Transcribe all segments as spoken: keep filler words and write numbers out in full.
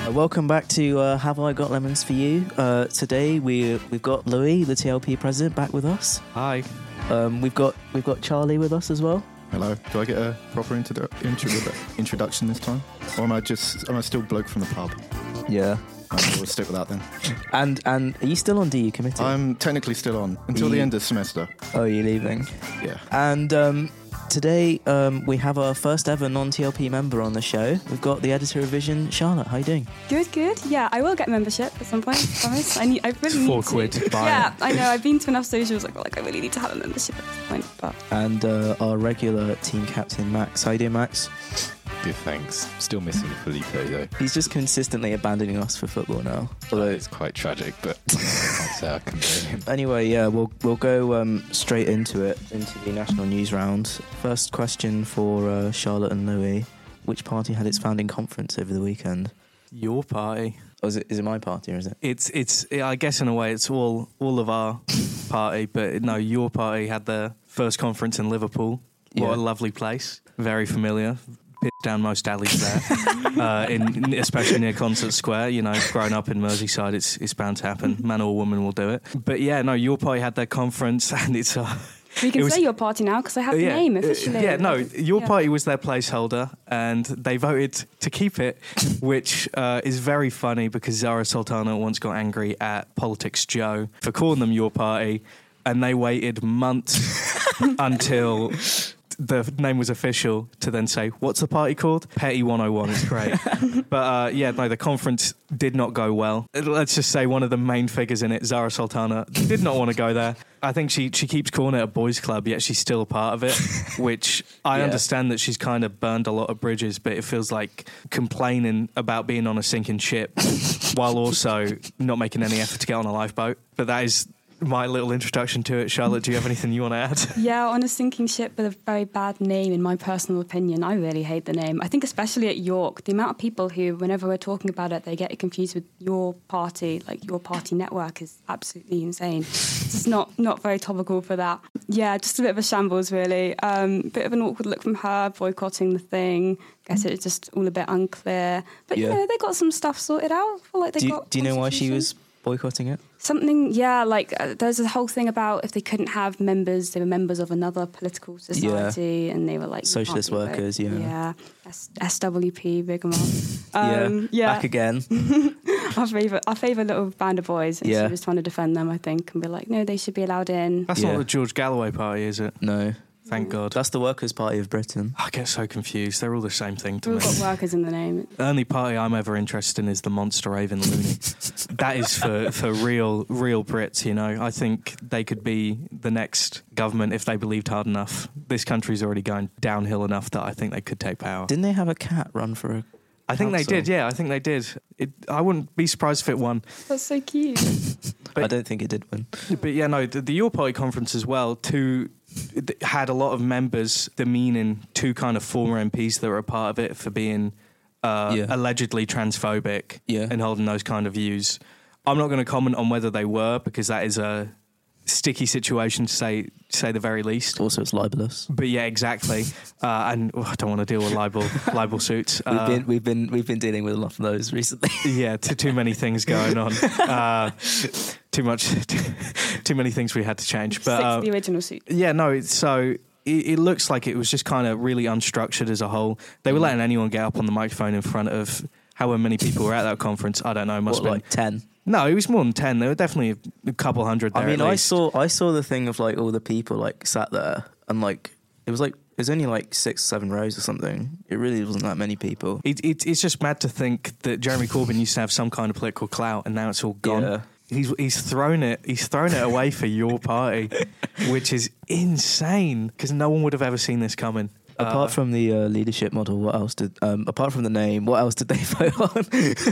Uh, welcome back to uh, Have I Got Lemons For You? Uh, today we we've got Louis, the T L P president, back with us. Hi. Um, we've got we've got Charlie with us as well. Hello. Do I get a proper introdu- intro- introduction this time, or am I just am I still bloke from the pub? Yeah. Oh, we'll stick with that then. And and are you still on D U committee? I'm technically still on until You- the end of the semester. Oh, you're leaving. Yeah. And um, today um, we have our first ever non-T L P member on the show. We've got the editor of Vision, Charlotte. How you doing? Good, good. Yeah, I will get membership at some point. I promise. I need. I really Four need to. quid. Buy Yeah, it. I know. I've been to enough socials. Like, well, like I really need to have a membership at this point. But And uh, our regular team captain, Max. How you doing, Max? Good, thanks. Still missing Felipe though. He's just consistently abandoning us for football now. Although It's quite tragic, but I can't say I condone him. Anyway, yeah, we'll we'll go um, straight into it, into the national news round. First question for uh, Charlotte and Louis: which party had its founding conference over the weekend? Your party. Or is it is it my party or is it? It's it's. I guess in a way it's all all of our party, but no, your party had their first conference in Liverpool. What Yeah. a lovely place. Very familiar. Piss down most alleys there, uh, in especially near Concert Square. You know, growing up in Merseyside, it's it's bound to happen. Man or woman will do it. But yeah, no, your party had their conference, and it's. Uh, we can It was- say your party now because I have the yeah, name uh, officially. Yeah, no, your Yeah. party was their placeholder, and they voted to keep it, which uh, is very funny because Zara Sultana once got angry at Politics Joe for calling them your party, and they waited months until the name was official to then say, what's the party called? Petty one oh one. It's great. But uh, yeah, no, the conference did not go well. Let's just say one of the main figures in it, Zara Sultana, did not want to go there. I think she, she keeps calling it a boys' club, yet she's still a part of it, which I Yeah. understand that she's kind of burned a lot of bridges, but it feels like complaining about being on a sinking ship while also not making any effort to get on a lifeboat. But that is my little introduction to it. Charlotte, do you have anything you want to add? Yeah, on a sinking ship with a very bad name, in my personal opinion. I really hate the name. I think especially at York, the amount of people who, whenever we're talking about it, they get it confused with your party, like your party network is absolutely insane. It's not, not very topical for that. Yeah, just a bit of a shambles, really. Um, bit of an awkward look from her, boycotting the thing. Guess it's just all a bit unclear. But, Yeah. you know, they got some stuff sorted out. I feel like they Do you, got do you know why she constitution. was boycotting it? Something, yeah, like uh, there's a whole thing about if they couldn't have members, they were members of another political society, and they were like you can't Socialist be vote- workers, yeah. yeah, S- SWP, big 'em up. Um, yeah, Back again. our favorite, our favorite little band of boys. And Yeah. she was trying to defend them, I think, and be like, no, they should be allowed in. That's Yeah. not the George Galloway party, is it? No, Thank God. that's the Workers' Party of Britain. I get so confused. They're all the same thing to We've me. got workers in the name. The only party I'm ever interested in is the Monster Raven Looney. That is for, for real real Brits, you know. I think they could be the next government if they believed hard enough. This country's already going downhill enough that I think they could take power. Didn't they have a cat run for a I think they council? did, yeah, I think they did. It, I wouldn't be surprised if it won. That's so cute. But- I don't think it did win. But yeah, no, the, the Your Party conference as well, too, it had a lot of members demeaning two kind of former M Ps that were a part of it for being uh, Yeah. allegedly transphobic Yeah. and holding those kind of views. I'm not going to comment on whether they were, because that is a sticky situation to say say the very least. Also, it's libelous. But yeah, exactly. Uh, and oh, I don't want to deal with libel libel suits. We've Uh, been we've been we've been dealing with a lot of those recently. yeah, too, too many things going on. Uh, too much, too, too many things we had to change. But Six uh, of the original suit. yeah, no, it's so it, it looks like it was just kind of really unstructured as a whole. They were letting anyone get up on the microphone in front of however many people were at that conference. I don't know, must What, have been. like ten? No, it was more than ten. There were definitely a, a couple hundred there. I mean, at I least. saw I saw the thing of like all the people like sat there and like it was like it was only like six seven rows or something. It really wasn't that many people. It, it, it's just mad to think that Jeremy Corbyn used to have some kind of political clout, and now it's all gone. Yeah. He's he's thrown it. He's thrown it away for your party, which is insane because no one would have ever seen this coming. Apart Uh, from the uh, leadership model, what else did? Um, apart from the name, what else did they vote on?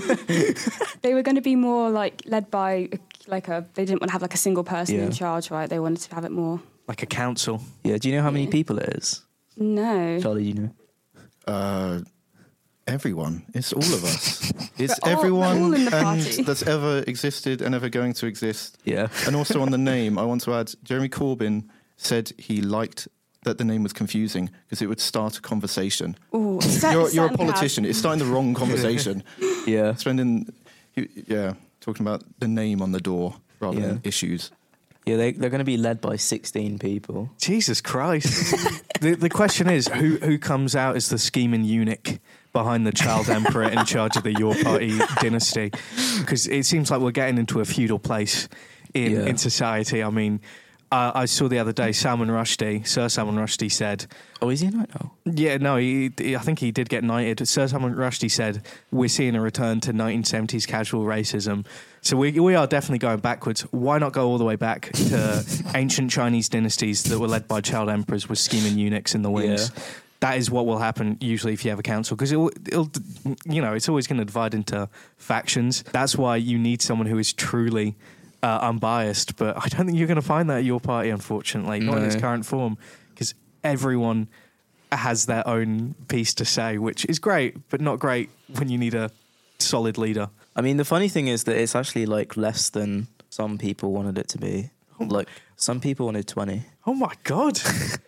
They were going to be more like led by like a. They didn't want to have like a single person Yeah. in charge, right? They wanted to have it more. like a council. Yeah. Do you know how many Yeah. people it is? No. Charlie, you know. Uh, everyone. It's all of us. It's We're all- everyone we're all in the and party. that's ever existed and ever going to exist. Yeah. And also on the name, I want to add, Jeremy Corbyn said he liked that the name was confusing because it would start a conversation. Ooh, You're, you're a politician. It's starting the wrong conversation. Yeah. Spending, yeah, talking about the name on the door rather Yeah. than issues. Yeah, they, they're going to be led by sixteen people. Jesus Christ. the, the question is, who who comes out as the scheming eunuch behind the child emperor in charge of the Your Party dynasty? Because it seems like we're getting into a feudal place in, Yeah. in society. I mean, uh, I saw the other day Salman Rushdie, Sir Salman Rushdie said... Oh, is he right now? Yeah, no, he, he- I think he did get knighted. Sir Salman Rushdie said, we're seeing a return to nineteen seventies casual racism. So we we are definitely going backwards. Why not go all the way back to ancient Chinese dynasties that were led by child emperors with scheming eunuchs in the wings? Yeah. That is what will happen usually if you have a council, because it'll, it'll, you know, it's always going to divide into factions. That's why you need someone who is truly uh, unbiased. But I don't think you're going to find that at Your Party, unfortunately, not in its No. current form, because everyone has their own piece to say, which is great, but not great when you need a solid leader. I mean, the funny thing is that it's actually like less than some people wanted it to be. Like some people wanted twenty. Oh my God.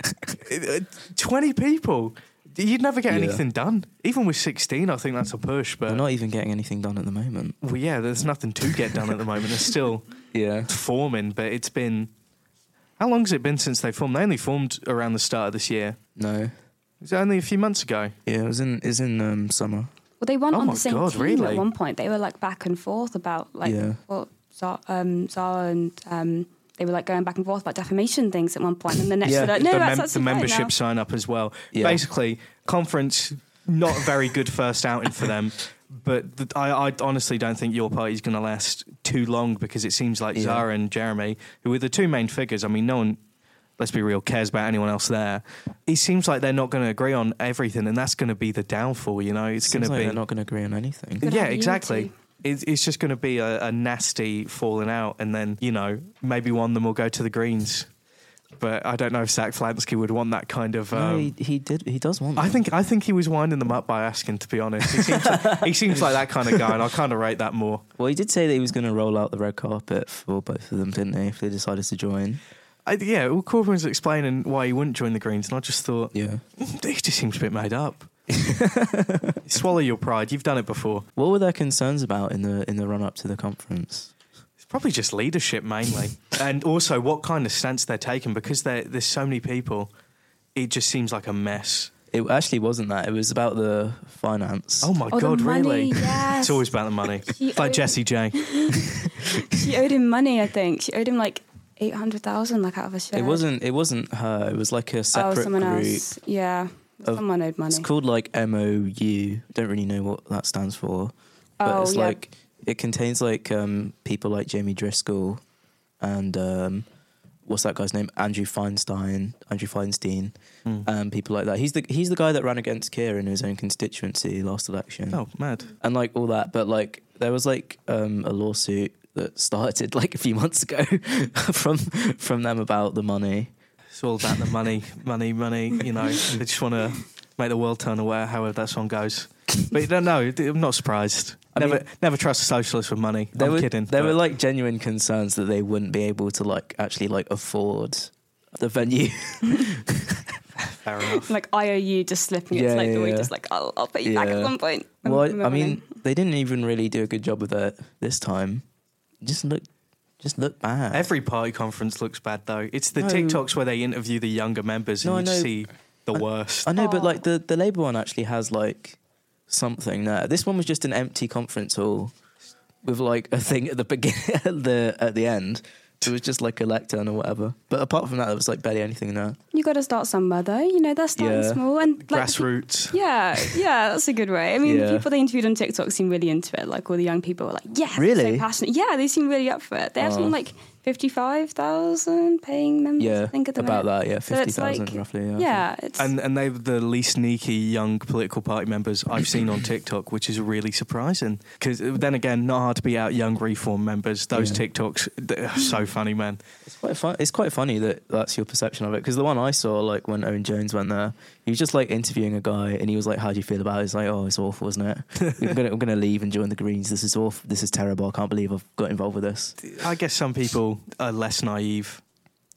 twenty people. You'd never get Yeah. anything done. Even with sixteen, I think that's a push. But We're not even getting anything done at the moment. well, yeah, there's nothing to get done at the moment. It's still Yeah. forming, but it's been... How long has it been since they formed? They only formed around the start of this year. No. It was only a few months ago. Yeah, it was in, it was in um, summer. Well, they weren't Oh on my the same God, team really? at one point. They were like back and forth about like Yeah. well, Zara, um, Zara and um, they were like going back and forth about defamation things at one point, and the next Yeah. were like, no, the, that's mem- the absolutely fine membership now. sign up as well. Yeah. Basically, conference, not a very good first outing for them. But th- I, I honestly don't think Your Party is going to last too long, because it seems like Yeah. Zara and Jeremy, who are the two main figures, I mean, no one, let's be real, cares about anyone else there. It seems like they're not going to agree on everything, and that's going to be the downfall, you know? It's going Seems to like be... they're not going to agree on anything. Good yeah, idea, exactly. too. It's, it's just going to be a, a nasty falling out, and then, you know, maybe one of them will go to the Greens. But I don't know if Zach Flansky would want that kind of... Um, no, he, he did. He does want. I that. think I think he was winding them up by asking, to be honest. He seems like, he seems like that kind of guy, and I kind of rate that more. Well, he did say that he was going to roll out the red carpet for both of them, didn't he? If they decided to join. I, yeah, well, Corbyn was explaining why he wouldn't join the Greens, and I just thought, Yeah. "Mm, he just seems a bit made up. Swallow your pride. You've done it before. What were their concerns about in the in the run up to the conference? It's probably just leadership mainly, and also what kind of stance they're taking, because there- there's so many people. It just seems like a mess. It actually wasn't that. It was about the finance. Oh my Oh, God, the money, really? yes. It's always about the money. She It's like owed- Jessie J. She owed him money, I think. She owed him like eight hundred thousand, like out of a share. It wasn't. It wasn't her. It was like a Oh, separate someone group. else. Yeah, of- someone owed money. It's called like M O U. Don't really know what that stands for, but Oh, it's yeah. like it contains like um, people like Jamie Driscoll and um, what's that guy's name? Andrew Feinstein. Andrew Feinstein. Hmm. Um, people like that. He's the he's the guy that ran against Keir in his own constituency last election. Oh, mad. And like all that, but like there was like um, a lawsuit that started like a few months ago from from them about the money. It's all about the money, money, money. You know, they just want to make the world turn away, however that song goes. But you don't know. I'm not surprised. I never, mean- never trust a socialist with money. There I'm were kidding. there but- were like genuine concerns that they wouldn't be able to like actually like afford the venue. fair enough. Like I O U just slipping. Yeah, it's like yeah, the way yeah. just like I'll, I'll pay you back Yeah. at one point. Well, I, I Remember mean, when- they didn't even really do a good job with it this time. Just look, just look bad. Every party conference looks bad though. It's the No. TikToks where they interview the younger members and No, I you just know. see the worst. I know, but Aw. like the the Labour one actually has like something there. This one was just an empty conference hall with like a thing at the beginning, at the at the end. It was just like a lectern or whatever. But apart from that, there was like barely anything there. you got to start somewhere though. You know, they're starting Yeah. small and like, Grassroots. Yeah, yeah, that's a good way. I mean, Yeah. the people they interviewed on TikTok seem really into it. Like all the young people were like, "Yes, Really? so passionate." Yeah, they seem really up for it. They have Oh. something like fifty-five thousand paying members. I Yeah, think at the about minute. that. Yeah, So fifty it's thousand like- roughly. Yeah. Yeah, it's And and they're the least sneaky young political party members I've seen on TikTok, which is really surprising. Because then again, not hard to beat out young Reform members. Those Yeah. TikToks, they're so funny, man. It's quite fun. It's quite funny that that's your perception of it. Because the one I saw, like when Owen Jones went there, he was just like interviewing a guy, and he was like, "How do you feel about it?" He's like, "Oh, it's awful, isn't it? I'm gonna, I'm gonna leave and join the Greens. This is awful. This is terrible. I can't believe I've got involved with this." I guess some people are less naive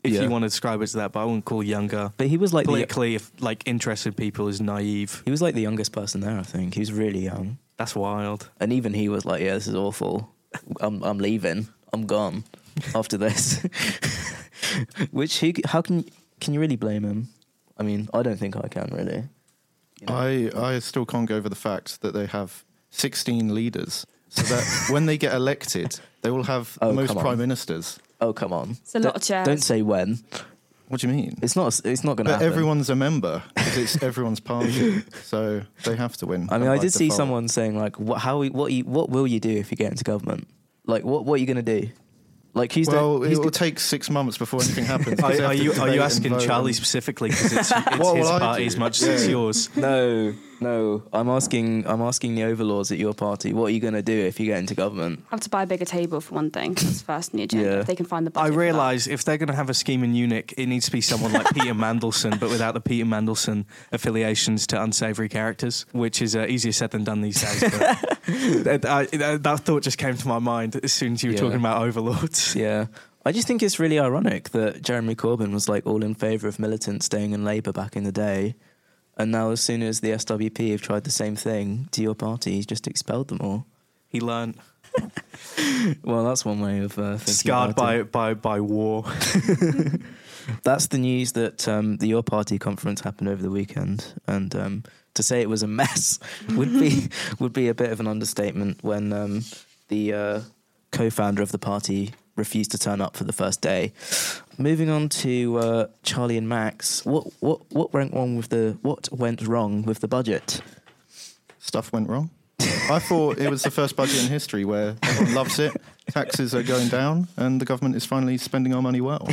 if Yeah. you want to describe it as that, but I wouldn't call younger But he was like the, politically if, like interested people as naive. he was like the youngest person there. I think he was really young, That's wild. and even he was like, "Yeah, this is awful. I'm I'm leaving. I'm gone after this." Which he, how can can you really blame him? I mean, I don't think I can really. You know? I, I still can't go over the fact that they have sixteen leaders, so that when they get elected, they will have Oh, the most come on. prime ministers. Oh come on! It's a lot Don't- of chairs. Don't say when. What do you mean? It's not. It's not going to But happen. everyone's a member because it's everyone's party, so they have to win. I mean, by I did see default. someone saying like, "What? How? What? You, what will you do if you get into government? Like, what? What are you going to do? Like, he's Well, doing, he's it will do- take six months before anything happens. 'cause they Are, have are to you are debate you and asking vote Charlie and- specifically because it's, it's What his will I party do? as much as it's Yeah. yours? no, no. I'm asking. I'm asking the overlords at your party. What are you going to do if you get into government? Have to buy a bigger table for one thing. That's first on the agenda. Yeah. If they can find the I budget. for that. realise if they're going to have a scheme in Munich, it needs to be someone like Peter Mandelson, but without the Peter Mandelson affiliations to unsavoury characters, which is uh, easier said than done these days. But I, I, that thought just came to my mind as soon as you were Yeah. talking about overlords. Yeah. I just think it's really ironic that Jeremy Corbyn was like all in favour of militants staying in Labour back in the day, and now as soon as the S W P have tried the same thing to your party, he's just expelled them all. He learned, Well, that's one way of uh, thinking scarred about by, it. by, by war. That's the news that um, the Your Party conference happened over the weekend, and um, to say it was a mess would be would be a bit of an understatement. When um, the uh, co-founder of the party refused to turn up for the first day. Moving on to uh, Charlie and Max, what what what went wrong with the what went wrong with the budget? Stuff went wrong. I thought it was the first budget in history where everyone loves it, taxes are going down, and the government is finally spending our money well.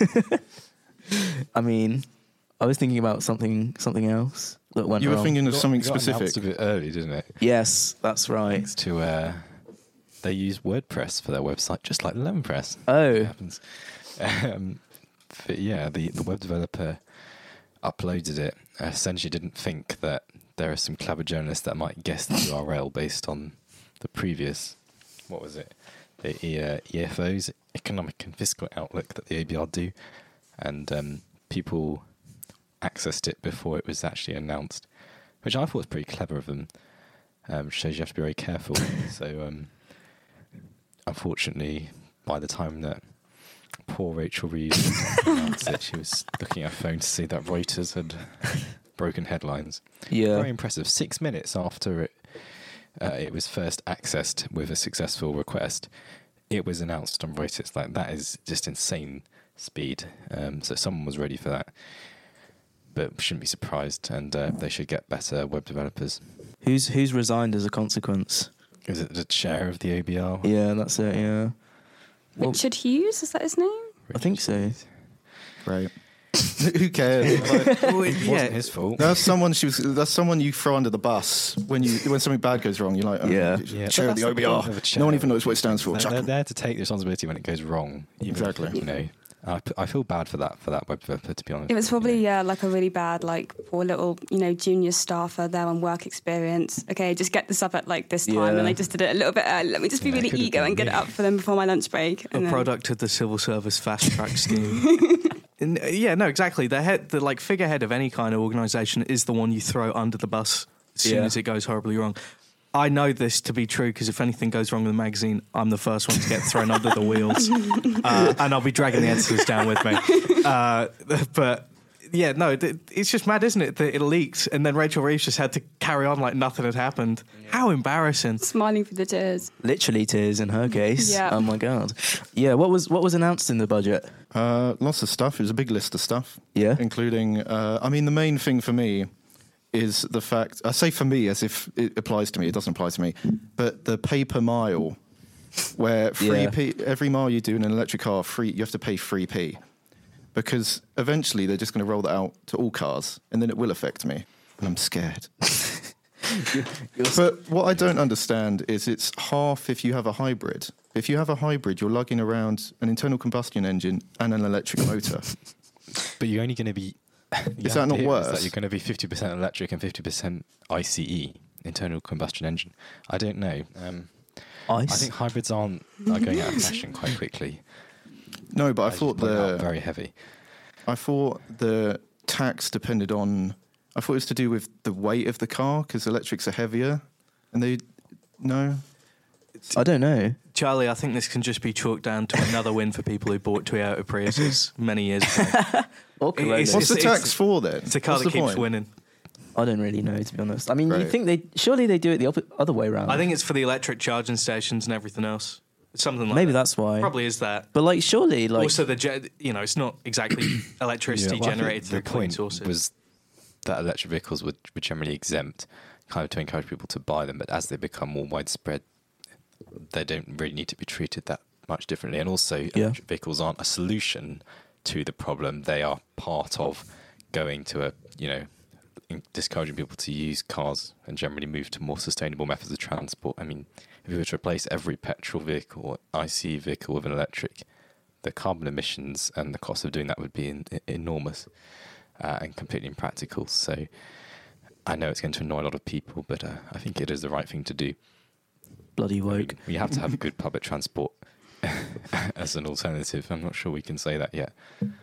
I mean, I was thinking about something something else that went You were wrong. thinking of Got- something got announced specific. a bit early, didn't it? Yes, that's right. Thanks to uh, they use WordPress for their website, just like Lemon Press. It Oh, happens. Um, but yeah, the the web developer uploaded it. Uh, essentially, didn't think that there are some clever journalists that might guess the U R L based on the previous, what was it, the E- uh, E F Os, Economic and Fiscal Outlook, that the A B R do, and um, people accessed it before it was actually announced, which I thought was pretty clever of them. Um, shows you have to be very careful. So, um, unfortunately, by the time that poor Rachel Reeves announced it, she was looking at her phone to see that Reuters had broken headlines. yeah. Very impressive. Six minutes after it, uh, it was first accessed with a successful request, it was announced on Reuters. Like, that is just insane speed. Um, so someone was ready for that, but shouldn't be surprised. And uh, they should get better web developers. Who's who's resigned as a consequence? Is it the chair of the A B R? Yeah, that's it. Yeah, Well- Richard Hughes, is that his name? I think so. Great. Who cares? Like, Well, It yeah, wasn't his fault. that's someone she was. That's someone you throw under the bus when you when something bad goes wrong. You're like, oh, Yeah. Yeah, chair but of the that's O B R. point of a chair. No one even knows what it stands for. They're, Chuck they're 'em. there to take the responsibility when it goes wrong. even if, Exactly. You know, I, I feel bad for that for that web developer, to be honest. It was you probably know. yeah, like a really bad, like poor little, you know, junior staffer there on work experience. Okay, just get this up at like this time, Yeah. and they just did it a little bit early. Let me just be Yeah, it really could've eager been and get me. it up for them before my lunch break. a and then- product of the civil service fast track scheme. And, uh, yeah, no, exactly. The head, the like figurehead of any kind of organisation is the one you throw under the bus as soon Yeah. as it goes horribly wrong. I know this to be true because if anything goes wrong with the magazine, I'm the first one to get thrown under the wheels, uh, and I'll be dragging the editors down with me. Uh, but yeah, no, th- it's just mad, isn't it? That it leaked, and then Rachel Reeves just had to carry on like nothing had happened. How embarrassing! smiling through the tears. Literally tears in her case. Yeah. Oh my god. Yeah. What was what was announced in the budget? Uh, lots of stuff. It was a big list of stuff, Yeah. including. Uh, I mean, the main thing for me is the fact. I say for me as if it applies to me. It doesn't apply to me. But the pay per mile, where free Yeah. p every mile you do in an electric car, free you have to pay three p, because eventually they're just going to roll that out to all cars, and then it will affect me, and I'm scared. But what I don't understand is it's half if you have a hybrid. If you have a hybrid, you're lugging around an internal combustion engine and an electric motor. But you're only going to be. the Is that not idea worse? That you're going to be fifty percent electric and fifty percent I C E, internal combustion engine. I don't know. Um, Ice. I think hybrids aren't are going out of fashion quite quickly. No, but I As you thought point out, the very heavy. I thought the tax depended on. I thought it was to do with the weight of the car because electrics are heavier, and they no. I don't know. Charlie, I think this can just be chalked down to another win for people who bought Toyota Priuses many years ago. Or Coronas. It's- What's the it's- tax for then? It's a car What's that the keeps point? winning. I don't really know, to be honest. I mean, you Right. think they surely they do it the oppo- other way around. I think it's for the electric charging stations and everything else. Something like maybe that. that's why. Probably is that. But like, surely, like, also, the ge- you know, it's not exactly electricity Yeah, well, I think generated through the clean point sources. was that electric vehicles were, were generally exempt, kind of to encourage people to buy them. But as they become more widespread, they don't really need to be treated that much differently. And also, Yeah. electric vehicles aren't a solution to the problem. They are part of going to a, you know, in- discouraging people to use cars and generally move to more sustainable methods of transport. I mean, if we were to replace every petrol vehicle or I C E vehicle with an electric, the carbon emissions and the cost of doing that would be in, enormous uh, and completely impractical. So I know it's going to annoy a lot of people, but uh, I think it is the right thing to do. bloody I mean, woke. we have to have good public transport as an alternative. I'm not sure we can say that yet.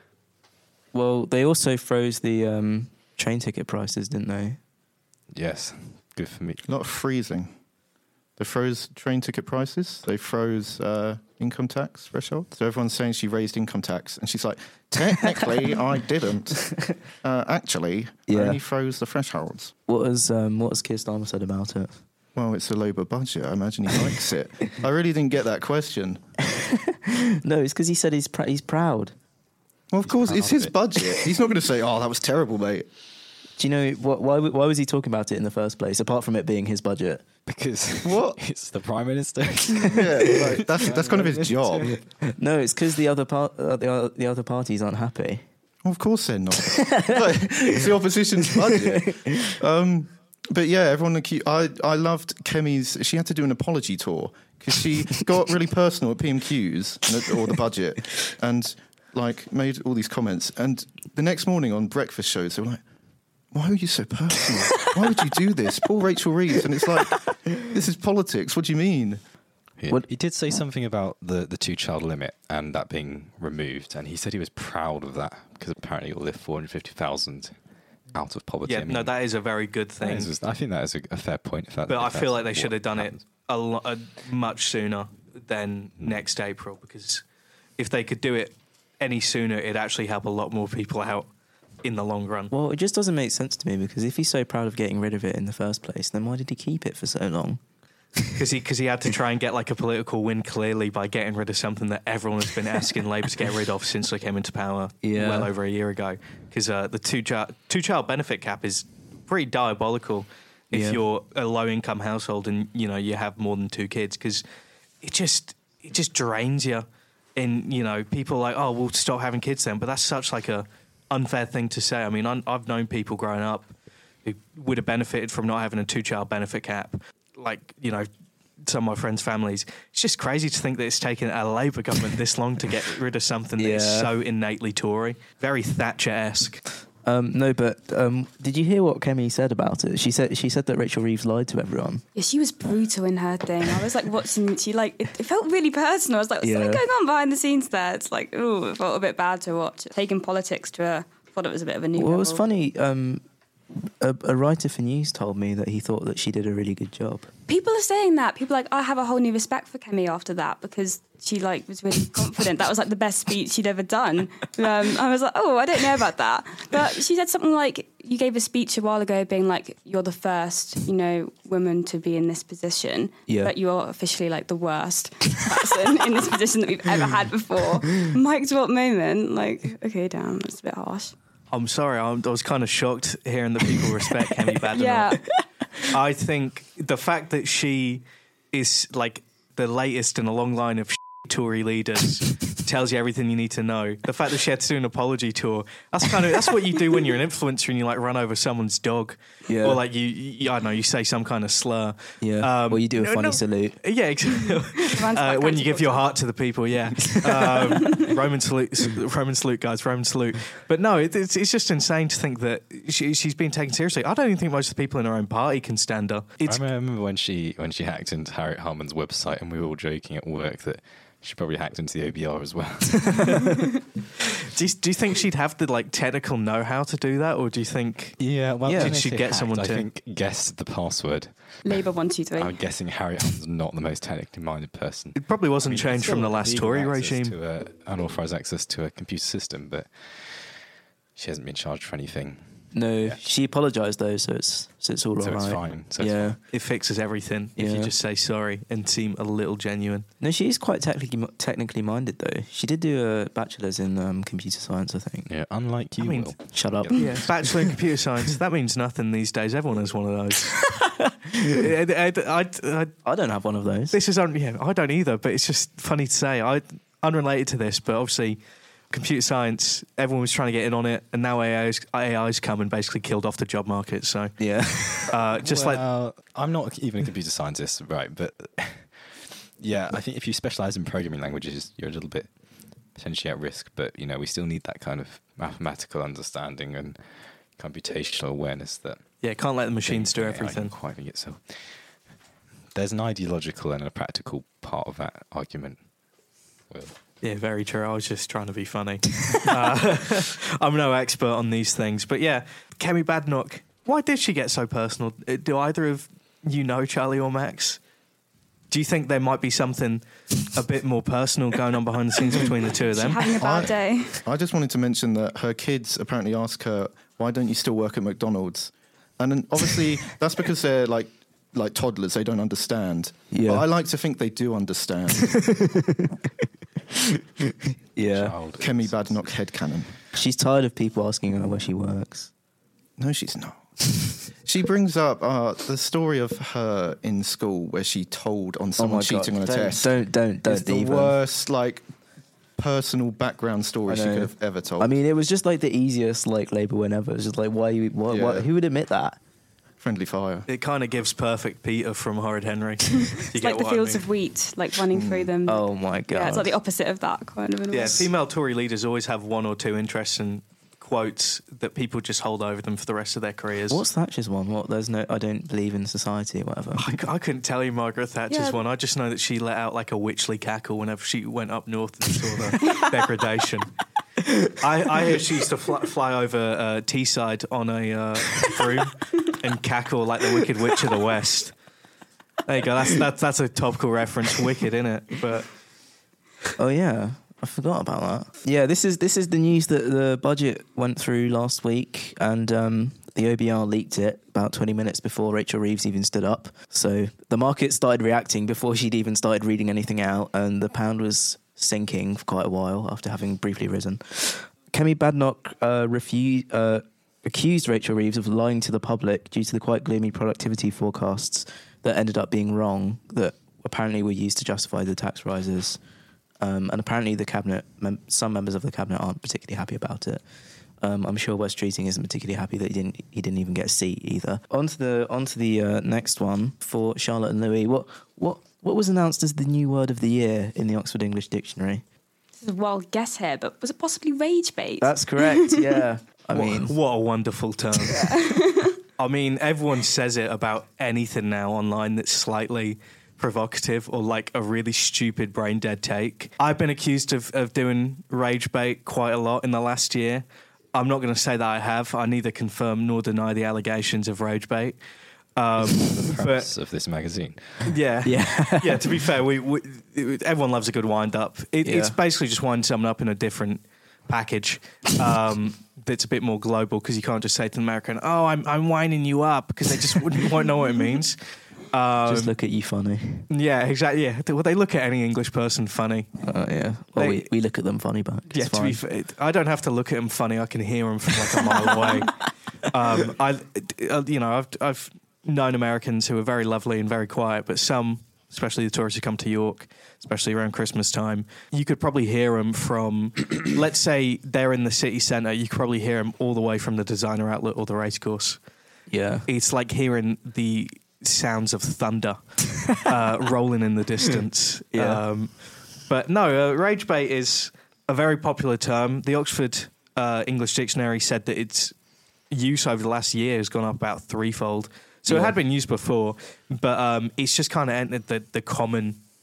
Well, they also froze the um, train ticket prices, didn't they? Yes, good for me. A lot of freezing. They froze train ticket prices. They froze uh, income tax threshold. So everyone's saying she raised income tax, and she's like, technically, I didn't. Uh, actually, Yeah. I only froze the thresholds. What has um, what has Keir Starmer said about it? Well, it's a Labour budget. I imagine he likes it. I really didn't get that question. No, it's because he said he's pr- he's proud. Well, of course, proud it's of his it. budget. He's not going to say, "Oh, that was terrible, mate." Do you know what? Why why was he talking about it in the first place? Apart from it being his budget. Because What? it's the Prime Minister. Yeah, like, that's that's kind of his job. No, it's because the other part uh, the, o- the other parties aren't happy. Well, of course they're not. Like, it's the opposition's budget. Um, but yeah, everyone. acu- I I loved Kemi's. She had to do an apology tour because she got really personal at P M Qs and at, or the budget, and like made all these comments. And the next morning on breakfast shows, they were like, "Why are you so personal? Why would you do this?" Poor Rachel Reeves. And it's like, this is politics. What do you mean? He, What- he did say something about the, the two child limit and that being removed, and he said he was proud of that because apparently it will lift four hundred fifty thousand out of poverty. yeah, I mean, no, that is a very good that thing. is- I think that is a, a fair point. If that, But if I feel that's like they what should have done happens. it a, lo- a much sooner than next April, because if they could do it any sooner, it'd actually help a lot more people out in the long run. Well, it just doesn't make sense to me because if he's so proud of getting rid of it in the first place, then why did he keep it for so long? Because he, cause he had to try and get like a political win clearly by getting rid of something that everyone has been asking Labour to get rid of since they came into power Yeah. well over a year ago. Because uh, the two child two child benefit cap is pretty diabolical if Yeah. you're a low income household and you know you have more than two kids, because it just it just drains you. And you know people are like, oh, we'll stop having kids then, but that's such like a unfair thing to say. I mean, I'm, I've known people growing up who would have benefited from not having a two child benefit cap. Like, you know, some of my friends' families. It's just crazy to think that it's taken a Labour government this long to get rid of something that is Yeah. so innately Tory. Very Thatcher-esque. Um, no, but um, did you hear what Kemi said about it? She said she said that Rachel Reeves lied to everyone. Yeah, she was brutal in her thing. I was like watching. She like it, it felt really personal. I was like, what's Yeah. something going on behind the scenes there? It's like, oh, it felt a bit bad to watch. Taking politics to a, I thought it was a bit of a new. Well, it was level. funny. Um, a, a writer for News told me that he thought that she did a really good job. People are saying that. People are like, I have a whole new respect for Kemi after that because she like was really confident. That was like the best speech she'd ever done. Um, I was like, oh, I don't know about that. But she said something like, you gave a speech a while ago being like, you're the first, you know, woman to be in this position. Yeah. But you're officially like the worst person in this position that we've ever had before. Mic drop moment. Like, okay, damn, that's a bit harsh. I'm sorry, I'm, I was kind of shocked hearing that people respect Kemi Badenoch. Yeah. I think the fact that she is like the latest in a long line of Tory leaders tells you everything you need to know. The fact that she had to do an apology tour, that's kind of that's what you do when you're an influencer and you like run over someone's dog. Yeah. Or like you, you I don't know, you say some kind of slur. Yeah. Um, or you do a no, funny no. salute. Yeah, exactly. Runs Uh, back when out you to give your culture. heart to the people, yeah. Um, Roman salute, Roman salute, guys, Roman salute. But no, it, it's, it's just insane to think that she, she's being taken seriously. I don't even think most of the people in her own party can stand her. It's I remember when she when she hacked into Harriet Harman's website, and we were all joking at work that She probably hacked into the O B R as well. Do you, do you think she'd have the like technical know-how to do that, or do you think? Yeah, well, Yeah. yeah, Did she get someone I to- think guessed the password. Labour one two three. I'm guessing Harriet Hunt's not the most technically minded person. It probably wasn't I mean, changed still from the last legal Tory access regime. to a, unauthorized access to a computer system, but she hasn't been charged for anything. No, Yeah. she apologised though, so it's so it's all So alright. it's fine. So it's yeah. fine. It fixes everything if you Yeah. just say sorry and seem a little genuine. No, she is quite technically technically minded though. She did do a bachelor's in um, computer science, I think. Yeah, unlike you, I mean, Will. Shut up. Yeah. Yeah, bachelor in computer science. That means nothing these days. Everyone has one of those. I, I, I, I, I don't have one of those. this is un- yeah, I don't either, but it's just funny to say. I unrelated to this, but obviously, computer science. Everyone was trying to get in on it, and now A I's, A I's come and basically killed off the job market. So, Yeah. uh, just like well, I'm not even a computer scientist, right? But yeah, I think if you specialize in programming languages, you're a little bit potentially at risk. But you know, we still need that kind of mathematical understanding and computational awareness that yeah, can't let the machines do A I can everything. quite get. So there's an ideological and a practical part of that argument. Well, Yeah, very true. I was just trying to be funny. uh, I'm no expert on these things, but yeah, Kemi Badenoch. Why did she get so personal? Uh, Do either of you know Charlie or Max? Do you think there might be something a bit more personal going on behind the scenes between the two of She's them? having a bad I- day. I just wanted to mention that her kids apparently ask her, "Why don't you still work at McDonald's?" And then obviously that's because they're like like toddlers; they don't understand. Yeah. But I like to think they do understand. Yeah. child Kemi is- Badenoch headcanon. She's tired of people asking her where she works. No, she's not. She brings up uh, the story of her in school where she told on someone cheating on a don't, test. Don't don't It's don't the even. worst like personal background story I she know. could have ever told. I mean, it was just like the easiest like Labour win ever. It was just like, why? You, what, Yeah. what, who would admit that? friendly fire. It kind of gives perfect Peter from Horrid Henry. You It's get like the what I fields mean? of wheat, like running through them. Oh my god! yeah, it's like the opposite of that kind of. In a way. Yeah, female Tory leaders always have one or two interests and quotes that people just hold over them for the rest of their careers. What's Thatcher's one? What? There's no. I don't believe in society or whatever. I, c- I couldn't tell you Margaret Thatcher's Yeah. one. I just know that she let out like a witchly cackle whenever she went up north and saw the degradation. I, I hear she used to fly, fly over uh, Teesside on a uh, broom and cackle like the Wicked Witch of the West. There you go. That's that's that's a topical reference. Wicked, isn't it? But Oh yeah, I forgot about that. Yeah, this is this is the news that the budget went through last week, and um, the O B R leaked it about twenty minutes before Rachel Reeves even stood up. So the market started reacting before she'd even started reading anything out, and the pound was sinking for quite a while after having briefly risen. Kemi Badenoch uh, refused. Uh, accused Rachel Reeves of lying to the public due to the quite gloomy productivity forecasts that ended up being wrong, that apparently were used to justify the tax rises. Um, and apparently the cabinet, mem- some members of the cabinet aren't particularly happy about it. Um, I'm sure Wes Streeting isn't particularly happy that he didn't he didn't even get a seat either. On to the on to the uh, next one for Charlotte and Louis. What what what was announced as the new word of the year in the Oxford English Dictionary? This is a wild guess here, but was it possibly rage bait? That's correct. Yeah, I what, mean, what a wonderful term. I mean, everyone says it about anything now online that's slightly provocative or like a really stupid brain dead take. I've been accused of, of doing rage bait quite a lot in the last year. I'm not going to say that I have. I neither confirm nor deny the allegations of rage bait. Um, the but premise of this magazine. yeah, yeah, yeah. To be fair, we, we everyone loves a good wind up. It, It's Yeah. basically just winding someone up in a different package um, that's a bit more global, because you can't just say to an American, "Oh, I'm I'm winding you up," because they just wouldn't won't know what it means. Um, just look at you funny. yeah, exactly. Yeah, well, they look at any English person funny. Uh, yeah, well, They- we, we look at them funny back. It's Yeah, to be fine. fair, I don't have to look at them funny. I can hear them from like a mile away. Um, I, uh, you know, I've I've known Americans who are very lovely and very quiet, but some, especially the tourists who come to York, especially around Christmas time, you could probably hear them from, let's say they're in the city centre, you could probably hear them all the way from the designer outlet or the racecourse. Yeah, It's like hearing the sounds of thunder uh, rolling in the distance. Yeah. Um, but no, uh, rage bait is a very popular term. The Oxford uh, English Dictionary said that its use over the last year has gone up about threefold. So it Yeah. had been used before, but um, it's just kind of entered the, the common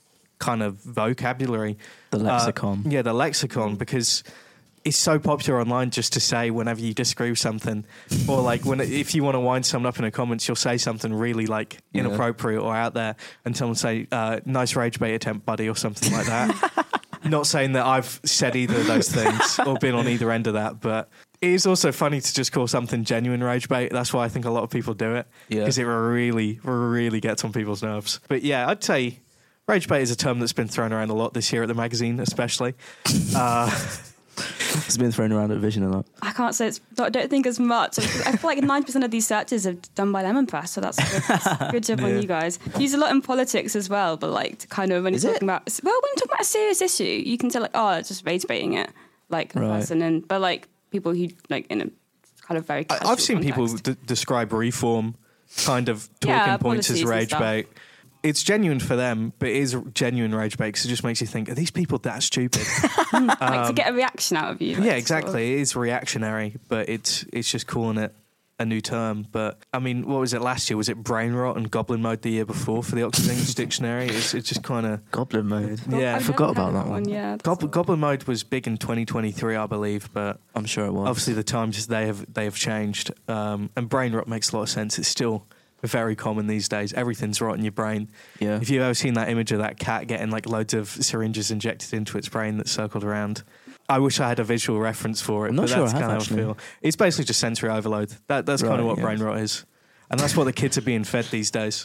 kind of vocabulary. The lexicon. Uh, yeah, the lexicon, because it's so popular online just to say whenever you disagree with something, or like when if you want to wind someone up in the comments, you'll say something really like Yeah. inappropriate or out there, and someone say, uh, "Nice rage bait attempt, buddy," or something like that. Not saying that I've said either of those things or been on either end of that, but it is also funny to just call something genuine rage bait. That's why I think a lot of people do it, Yeah. because it really, really gets on people's nerves. But yeah, I'd say rage bait is a term that's been thrown around a lot this year at the magazine, especially. Uh, It's been thrown around at Vision a lot. I can't say it's. I don't think as much. I feel like ninety percent of these searches are done by Lemon Press, so that's good, that's good job Yeah. on you guys. Use a lot in politics as well, but like to kind of when Is you're it? talking about well, when you're talking about a serious issue, you can tell like, oh, it's just rage baiting it, like a Right. person, and but like people who like in a kind of very. I, casual I've seen people context. d- describe reform kind of talking Yeah, points as policies and rage stuff. bait. It's genuine for them, but it is genuine rage bait because it just makes you think, are these people that stupid? like to get a reaction out of you. like, yeah, sort exactly. It is reactionary, but it's it's just calling it a new term. But I mean, what was it last year? Was it brain rot and goblin mode the year before for the Oxford English Dictionary? It's, it's just kind of Goblin mode. of- yeah. I I've forgot never about heard that one. Yeah, that's Goblin, all. goblin mode was big in twenty twenty-three, I believe, but I'm sure it was. obviously the times they have they have changed. Um, and brain rot makes a lot of sense. It's still very common these days. Everything's rot in your brain. Yeah. If you've ever seen that image of that cat getting like loads of syringes injected into its brain that circled around, I wish I had a visual reference for it. I'm not but sure that's I have, kind of actually. feel. It's basically just sensory overload. That that's kind Right, of what yeah. brain rot is, and that's what the kids are being fed these days.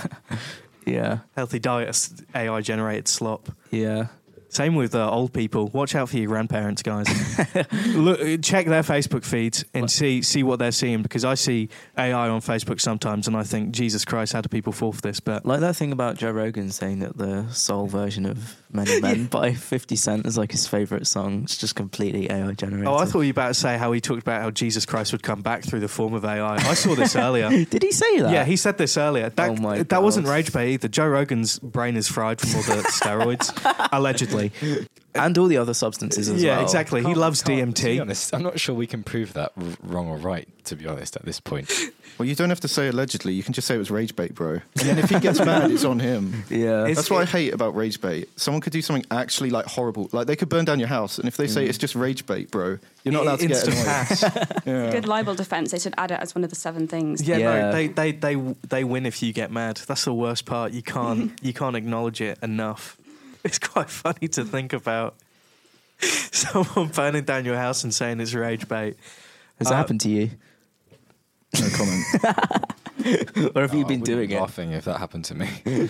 Yeah. Healthy diet, A I generated slop. Yeah. Same with uh, old people. Watch out for your grandparents, guys. Look, check their Facebook feeds and see see what they're seeing, because I see A I on Facebook sometimes, and I think, Jesus Christ, how do people fall for this? But Like that thing about Joe Rogan saying that the soul version of Many Men by fifty Cent is like his favourite song. It's just completely A I generated. oh, I thought you were about to say how he talked about how Jesus Christ would come back through the form of A I. I saw this earlier. Did he say that? Yeah, he said this earlier. That, Oh my that God. wasn't rage bait either. Joe Rogan's brain is fried from all the steroids, allegedly. And all the other substances as Yeah, well. exactly. He Can't- loves can't- D M To be T. honest, I'm not sure we can prove that r- wrong or right, to be honest, at this point. Well, you don't have to say allegedly. You can just say it was rage bait, bro. And then if he gets mad, it's on him. Yeah. It's- That's what I hate about rage bait. Someone could do something actually like horrible. Like they could burn down your house, and if they say it's just rage bait, bro, you're not allowed to get Instant annoyed. pass. Yeah. Good libel defense. They should add it as one of the seven things. Yeah, Yeah. no, they, they, they, they win if you get mad. That's the worst part. You can't you can't acknowledge it enough. It's quite funny to think about someone burning down your house and saying it's rage bait. Has Uh, that happened to you? No comment. Or have Oh, you I been wouldn't doing be it? laughing if that happened to me.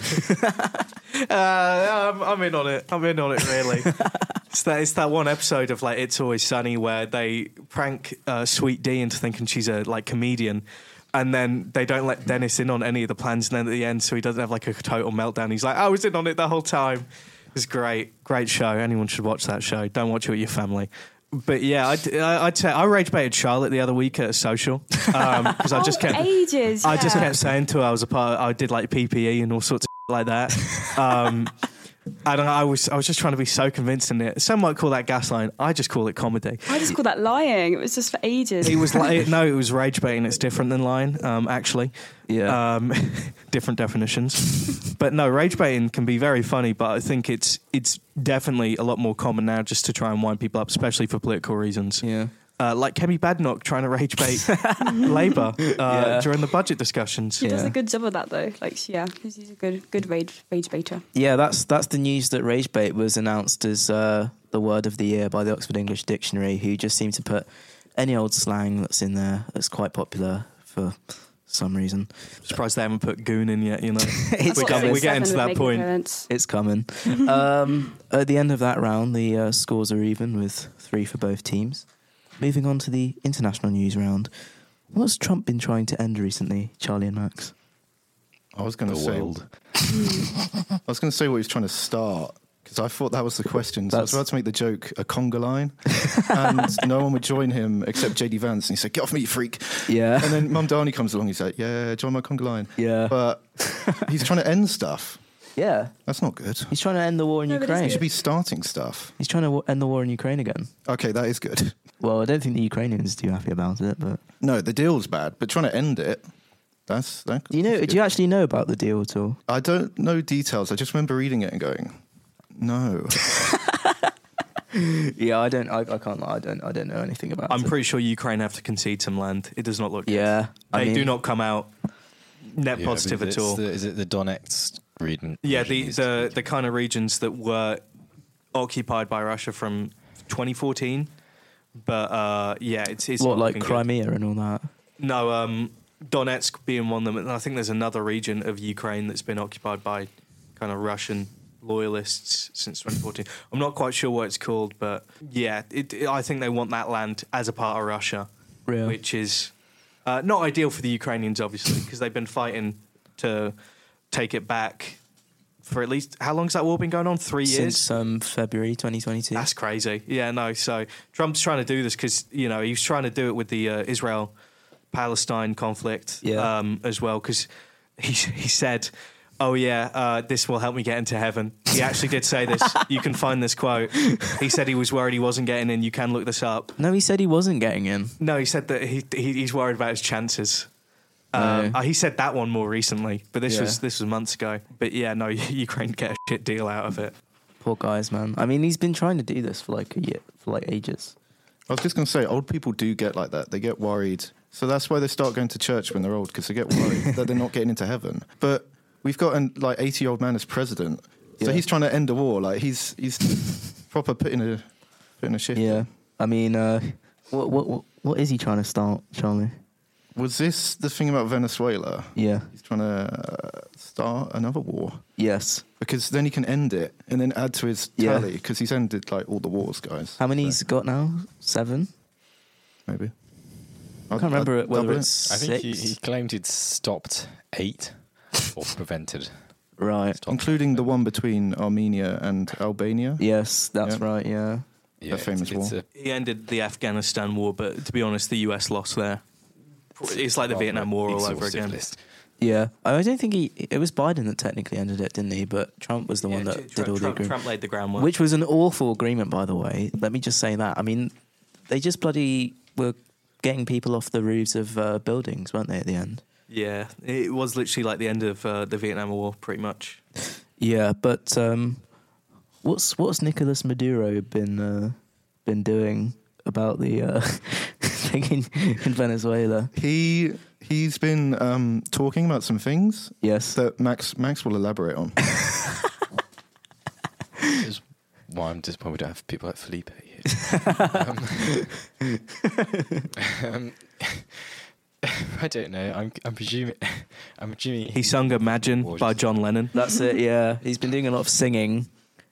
Uh, I'm, I'm in on it. I'm in on it, really. it's, that, it's that one episode of like It's Always Sunny where they prank uh, Sweet D into thinking she's a like comedian. And then they don't let Dennis in on any of the plans. And then at the end, so he doesn't have like a total meltdown. He's like, I was in on it the whole time. It's great. Great show. Anyone should watch that show. Don't watch it with your family. But yeah, I'd, I'd say I rage baited Charlotte the other week at a social because I just oh, kept ages. I just yeah. kept saying to her I was a part. I did like P P E and all sorts of like that. Um, and I was I was just trying to be so convincing it. Some might call that gaslighting. I just call it comedy. I just call that lying. It was just for ages. It was like no, it was rage baiting. It's different than lying. Um, actually, Yeah. um, different definitions. But no, rage baiting can be very funny. But I think it's it's definitely a lot more common now, just to try and wind people up, especially for political reasons. yeah. Uh, like Kemi Badnock trying to rage bait Labour uh, Yeah. during the budget discussions. She does Yeah. a good job of that though. Like she- yeah, she's a good good rage rage baiter. Yeah, that's that's the news that rage bait was announced as uh, the word of the year by the Oxford English Dictionary, who just seem to put any old slang that's in there that's quite popular for some reason. Surprised they haven't put goon in yet, you know. It's We're What, coming- coming. we're getting six, to seven that would make point. an appearance? It's coming. um, at the end of that round, the uh, scores are even with three for both teams. Moving on to the international news round. What's Trump been trying to end recently, Charlie and Max? I was going The to say. world. I was going to say what he was trying to start because I thought that was the question. So I was That's- about to make the joke a conga line, and no one would join him except J D Vance, and he said, "Get off me, you freak!" Yeah. And then Mum Darney comes along. He's like, "Yeah, join my conga line." Yeah. But he's trying to end stuff. Yeah. That's not good. He's trying to end the war in No, but it's Ukraine. He should be starting stuff. He's trying to w- end the war in Ukraine again. Okay, that is good. Well, I don't think the Ukrainians are too happy about it, but... No, the deal's bad, but trying to end it, that's that. Do you know? that's Do you good. actually know about the deal at all? I don't know details. I just remember reading it and going, No. Yeah, I don't. I, I can't. lie, I don't. I don't know anything about. I'm it. pretty sure Ukraine have to concede some land. It does not look good. Yeah, I They mean, do not come out net Yeah, positive but at it's all. The, is it the Donetsk region? Yeah, the, region the the kind of regions that were occupied by Russia from twenty fourteen. But uh, yeah, it's, it's what not like looking good. Crimea and all that. No, um, Donetsk being one of them, and I think there's another region of Ukraine that's been occupied by kind of Russian loyalists since twenty fourteen. I'm not quite sure what it's called, but yeah, it, it, I think they want that land as a part of Russia, Real. which is uh, not ideal for the Ukrainians, obviously, because they've been fighting to take it back for at least, how long's that war been going on? Three years? Since um, February twenty twenty-two. That's crazy. Yeah, no. So Trump's trying to do this because, you know, he was trying to do it with the uh, Israel-Palestine conflict Yeah. um, as well, because he, he said, oh, yeah, uh, this will help me get into heaven. He actually did say this. You can find this quote. He said he was worried he wasn't getting in. You can look this up. No, he said he wasn't getting in. No, he said that he, he he's worried about his chances. Um, No. uh, he said that one more recently, but this Yeah. was this was months ago. But yeah, no, Ukraine get a shit deal out of it. Poor guys, man. I mean, he's been trying to do this for like a year, for like ages. I was just going to say, old people do get like that. They get worried. So that's why they start going to church when they're old, because they get worried that they're not getting into heaven. But we've got an like eighty-year-old man as president. So Yeah. he's trying to end a war. Like he's he's proper putting a putting a shift. Yeah. in. I mean, uh, what what what what is he trying to start, Charlie? Was this the thing about Venezuela? Yeah. He's trying to uh, start another war Yes. because then he can end it and then add to his Yeah. tally because he's ended like all the wars, guys. How many So, he's got now? Seven. maybe. I can't remember it, whether double it's I think he, six. he claimed he'd stopped eight or prevented. Right. Stop. including the one between Armenia and Albania. Yes, that's Yeah. right. Yeah. Yeah, famous it's, it's war. a- He ended the Afghanistan war, but to be honest, the U S lost there. It's like the rather Vietnam War all over exhaustive again. list. Yeah. I don't think he. It was Biden that technically ended it, didn't he? But Trump was the one Yeah, that Tr- did all the Trump, agreement. Trump laid the groundwork. Which was an awful agreement, by the way. Let me just say that. I mean, they just bloody were getting people off the roofs of uh, buildings, weren't they, at the end? Yeah, it was literally like the end of uh, the Vietnam War, pretty much. Yeah, but um, what's what's Nicolas Maduro been uh, been doing about the uh, thing in, in Venezuela? He he's been um, talking about some things Yes. that Max Max will elaborate on. Is why I'm disappointed we don't have people like Felipe here. um, um, I don't know. I'm, I'm presuming. I'm presuming He sung "Imagine" Or by just- John Lennon. That's it. Yeah, he's been doing a lot of singing,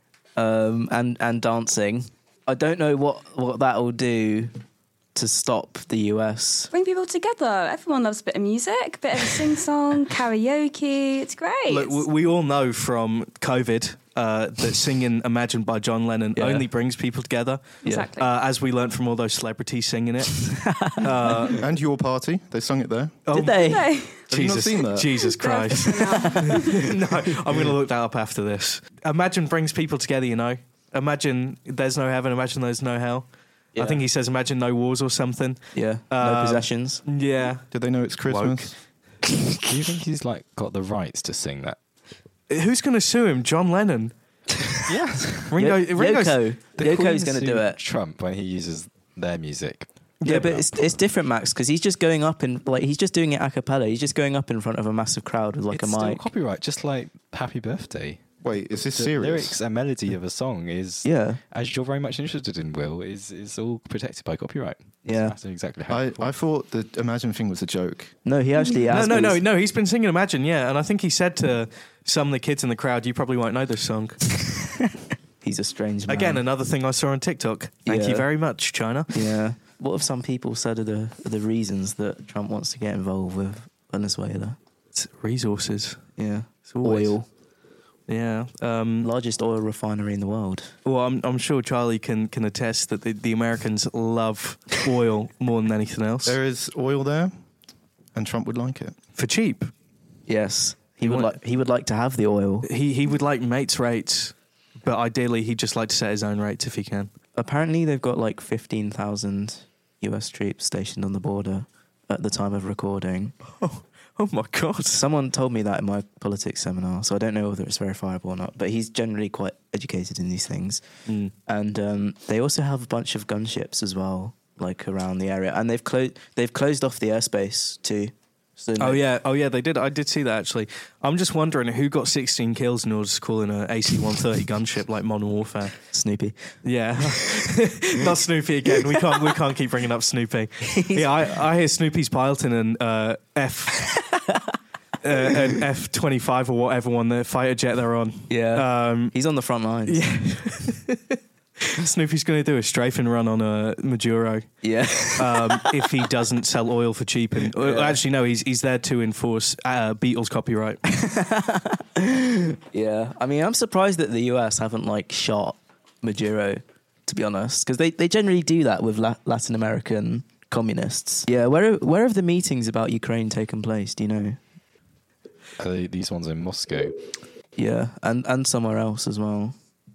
um, and and dancing. I don't know what what that'll do to stop the U S. Bring people together. Everyone loves a bit of music, a bit of sing song, karaoke. It's great. Look, we, we all know from COVID uh, that singing "Imagine" by John Lennon Yeah. only brings people together. exactly. Uh, as we learned from all those celebrities singing it. uh, And your party, they sung it there. oh, Did they? no. Have you not Jesus, seen that? Jesus Christ. No, I'm going to look that up after this. Imagine brings people together, you know. Imagine there's no heaven, imagine there's no hell. I Yeah. think he says imagine no wars or something. Yeah. No Uh, possessions. Yeah. Did they know it's Christmas? Do you think he's like got the rights to sing that? Who's going to sue him? John Lennon. Yeah. Ringo, Yo- Ringo's, Yoko. The Yoko's Queen going to do sued it. Trump when he uses their music. Yeah, Yeah, but but- it's it's different, Max, because he's just going up in like he's just doing it a cappella. He's just going up in front of a massive crowd with like it's a still mic. copyright, just like "Happy Birthday." Wait, is this The serious? lyrics and melody of a song is, Yeah, as you're very much interested in, Will, is is all protected by copyright. yeah. That's exactly how. I, it I works. thought the Imagine thing was a joke. No, he actually no, has. no, but no, he's- no. He's been singing Imagine, yeah. And I think he said to some of the kids in the crowd, you probably won't know this song. He's a strange man. Again, another thing I saw on TikTok. Thank Yeah. you very much, China. Yeah. What have some people said are the are the reasons that Trump wants to get involved with Venezuela? It's resources. Yeah, It's always- oil, Yeah. Um, largest oil refinery in the world. well, I'm, I'm sure Charlie can, can attest that the, the Americans love oil more than anything else. There is oil there, and Trump would like it. For cheap. Yes, he You would want- like he would like to have the oil. He he would like mates rates, but ideally he'd just like to set his own rates if he can. Apparently, they've got like fifteen thousand U S troops stationed on the border at the time of recording. Oh my god! Someone told me that in my politics seminar, so I don't know whether it's verifiable or not. But he's generally quite educated in these things, Mm. and um, they also have a bunch of gunships as well, like around the area, and they've closed they've closed off the airspace too. So Oh yeah, oh yeah, they did. I did see that actually. I'm just wondering who got sixteen kills in order to call in an A C one thirty gunship like Modern Warfare. Snoopy. Yeah, not Snoopy again. We can't. We can't keep bringing up Snoopy. Yeah, I, I hear Snoopy's piloting an uh, F, uh, an F twenty-five or whatever one, the fighter jet they're on. Yeah, Um, he's on the front lines. yeah. Snoopy's going to do a strafing run on a Maduro Yeah. um, if he doesn't sell oil for cheap. And well, actually, no, he's he's there to enforce uh, Beatles copyright. Yeah, I mean, I'm surprised that the U S haven't like shot Maduro, to be honest, because they, they generally do that with La- Latin American communists. Yeah, where where have the meetings about Ukraine taken place? Do you know? Are they, these ones in Moscow? Yeah, and and somewhere else as well.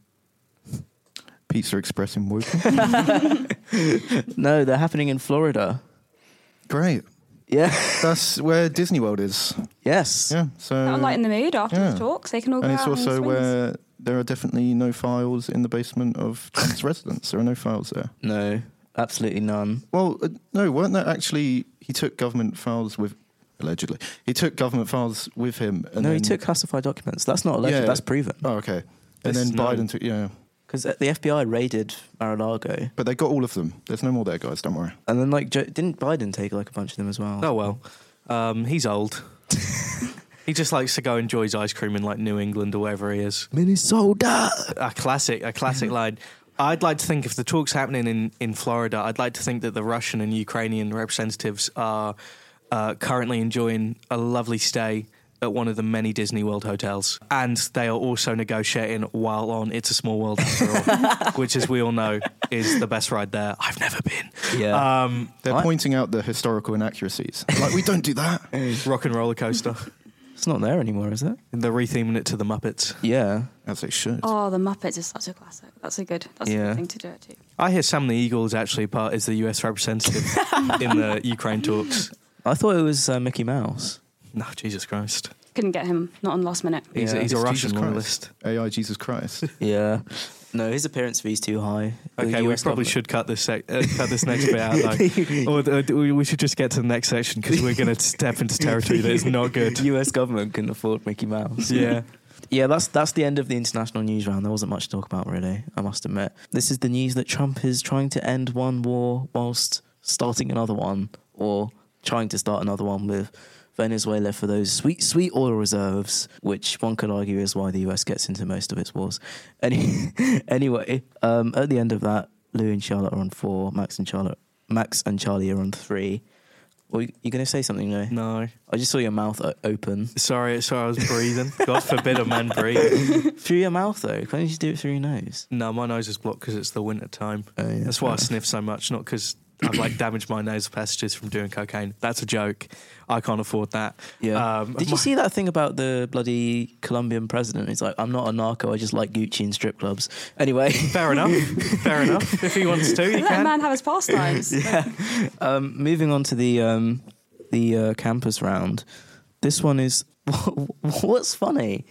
Pizza Express in Woking. No, they're happening in Florida. Great. Yeah. That's where Disney World is. Yes. Yeah. So I'll lighten the mood after yeah. the talks. They can all and go it's out on also swings. where there are definitely no files in the basement of Trump's residence. There are no files there. No, absolutely none. Well, uh, no, weren't there actually? He took government files with, allegedly. He took government files with him. And no, he then, took classified documents. That's not alleged. Yeah. That's proven. Oh, okay. This And then is Biden known. took. Yeah, Because the F B I raided Mar-a-Lago, but they got all of them. There's no more there, guys. Don't worry. and then like Joe, didn't Biden take like a bunch of them as well? Oh well, um, he's old. He just likes to go enjoy his ice cream in like New England or wherever he is. Minnesota. A classic, a classic line. I'd like to think if the talk's happening in, in Florida, I'd like to think that the Russian and Ukrainian representatives are uh, currently enjoying a lovely stay at one of the many Disney World hotels. And they are also negotiating while on It's a Small World After All, which, as we all know, is the best ride there. I've never been. Yeah. Um, They're What? pointing out the historical inaccuracies. Like, we don't do that. rock and roller coaster. It's not there anymore, is it? And they're retheming it to the Muppets. Yeah. As they should. Oh, the Muppets is such a classic. That's a good. That's a Yeah. good thing to do it too. I hear Sam the Eagle is actually part is the U S representative in the Ukraine talks. I thought it was uh, Mickey Mouse. No, Jesus Christ. Couldn't get him. Not on last minute. He's, Yeah. a, he's a It's Russian Jesus Christ. loyalist. A I Jesus Christ. Yeah. No, his appearance fee's too high. The Okay, we U S probably government- should cut this sec- uh, cut this next bit out, though. Or uh, we we should just get to the next section because we're going to step into territory that is not good. U S government can afford Mickey Mouse. Yeah. Yeah, that's that's the end of the international news round. There wasn't much to talk about, really, I must admit. This is the news that Trump is trying to end one war whilst starting another one, or trying to start another one with Venezuela for those sweet, sweet oil reserves, which one could argue is why the U S gets into most of its wars. Any, anyway, um, at the end of that, Lou and Charlotte are on four, Max and Charlotte, Max and Charlie are on three. Well, you, you going to say something, Lou? No. I just saw your mouth o- open. Sorry, sorry, I was breathing. God forbid a man breathe. Through your mouth, though. Can't you just do it through your nose? No, my nose is blocked because it's the winter time. Oh, yeah, That's why I fair sniff so much, not because I've like damaged my nasal passages from doing cocaine. That's a joke. I can't afford that. Yeah. Um, Did you my- see that thing about the bloody Colombian president? He's like, I'm not a narco, I just like Gucci and strip clubs. Anyway. Fair enough. Fair enough. If he wants to, he Let a can. man have his pastimes. yeah. Um, moving on to the um, the uh, campus round. This one is what's funny.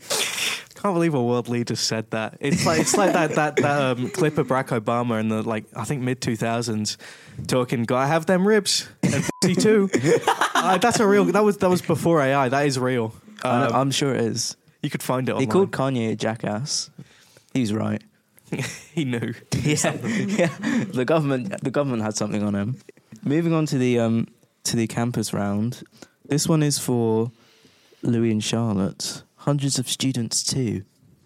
Can't believe a world leader said that. It's like it's like that that, that um, clip of Barack Obama in the like I think mid two thousands talking. Gotta have them ribs and pussy too. Uh, that's a real. That was that was before A I. That is real. I know- Um, I'm sure it is. you could find it He online. called Kanye a jackass. He's right. He knew. Yeah, yeah. The government, the government had something on him. Moving on to the um to the campus round. This one is for Louis and Charlotte. Hundreds of students too.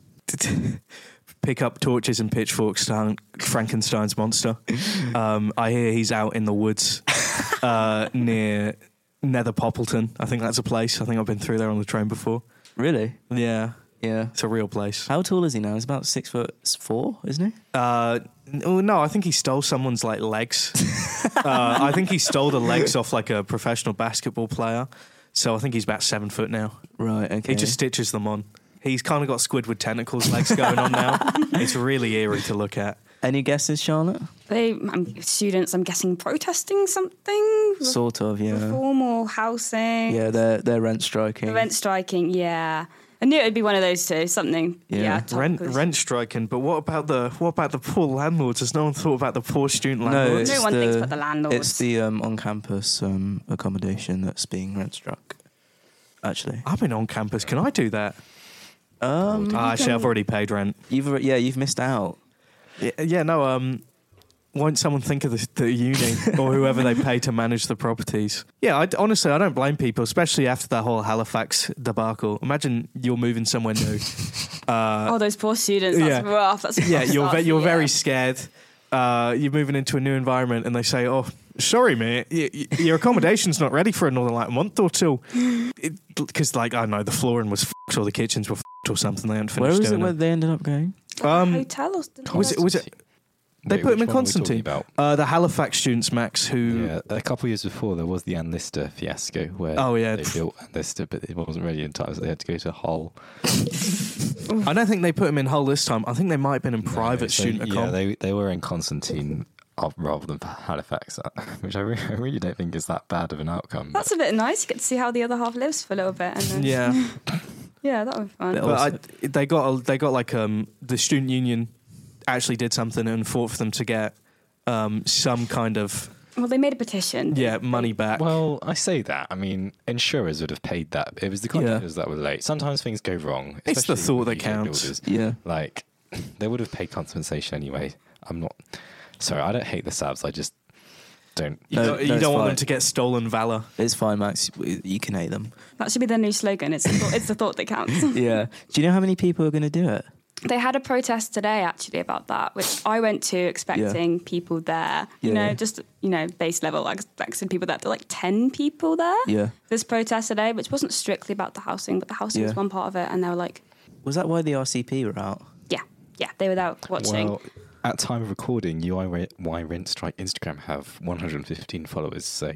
Pick up torches and pitchforks to hunt Frankenstein's monster. Um, I hear he's out in the woods uh, near Nether Poppleton. I think that's a place. I think I've been through there on the train before. Really? Yeah, Yeah. it's a real place. How tall is he now? He's about six foot four, isn't he? Uh, oh, no, I think he stole someone's like legs. uh, I think he stole the legs off like a professional basketball player. So I think he's about seven foot now. Right. Okay. He just stitches them on. He's kind of got Squidward tentacles legs going on now. It's really eerie to look at. Any guesses, Charlotte? They, I'm, students, I'm guessing, protesting something? Sort of, yeah. Reform or housing? Yeah, they're they're rent striking. Rent striking, yeah. I knew it would be one of those two. Something, Yeah. yeah. Rent topical. rent striking, but what about the what about the poor landlords? Has no one thought about the poor student No, landlords? it's No one the, thinks about the landlords. It's the um, on-campus um, accommodation that's being rent struck. Actually, I've been on campus. Can I do that? um, Ah, actually, I've already paid rent. you've alre- yeah, you've missed out. Yeah, yeah no. Um, won't someone think of the, the uni or whoever they pay to manage the properties? Yeah, I, honestly, I don't blame people, especially after that whole Halifax debacle. Imagine you're moving somewhere new. Uh, oh, those poor students. That's yeah. rough. That's a yeah, rough you're start, ve- you're yeah. very scared. Uh, you're moving into a new environment, and they say, "Oh, sorry, mate, y- y- your accommodation's not ready for another like month or two." Because, like, I don't know, the flooring was f***ed or the kitchens were f***ed or something. They hadn't finished Where was it doing where they ended up going? Um, hotel or something? Was it- was it- They Wait, put him which in one are we talking Constantine. About? Uh, the Halifax students, Max, who Yeah, a couple of years before there was the Ann Lister fiasco where Oh, yeah. they built Ann Lister, but it wasn't ready in time, so they had to go to Hull. I don't think they put him in Hull this time. I think they might have been in private No, so, student Yeah, accom. they they were in Constantine uh, rather than Halifax, uh, which I, re- I really don't think is that bad of an outcome. That's a bit nice. You get to see how the other half lives for a little bit. And then, yeah, yeah, that would be fun. Bit but Also- I, they got a, they got like um the student union actually did something and fought for them to get um some kind of Well, they made a petition. yeah money back. Well, I say that. I mean, insurers would have paid that. It was the Yeah. contractors that were late. Sometimes things go wrong. It's the especially thought with that U K counts. builders. Yeah. Like, they would have paid compensation anyway. I'm not. Sorry, I don't hate the Sabs. I just don't. you No, don't, you no, it's don't want fine. them to get stolen valor. It's fine, Max. You can hate them. That should be their new slogan. It's the thought, it's the thought that counts. Yeah. Do you know how many people are going to do it? They had a protest today, actually, about that, which I went to expecting people there. You Yeah. know, just, you know, base level, like expecting people there. There were like ten people there. Yeah. This protest today, which wasn't strictly about the housing, but the housing Yeah. was one part of it. And they were like, Was that why the R C P were out? yeah, yeah, they were there watching. Well, at time of recording, U I Re- Why Rent Strike Instagram have one hundred fifteen followers. So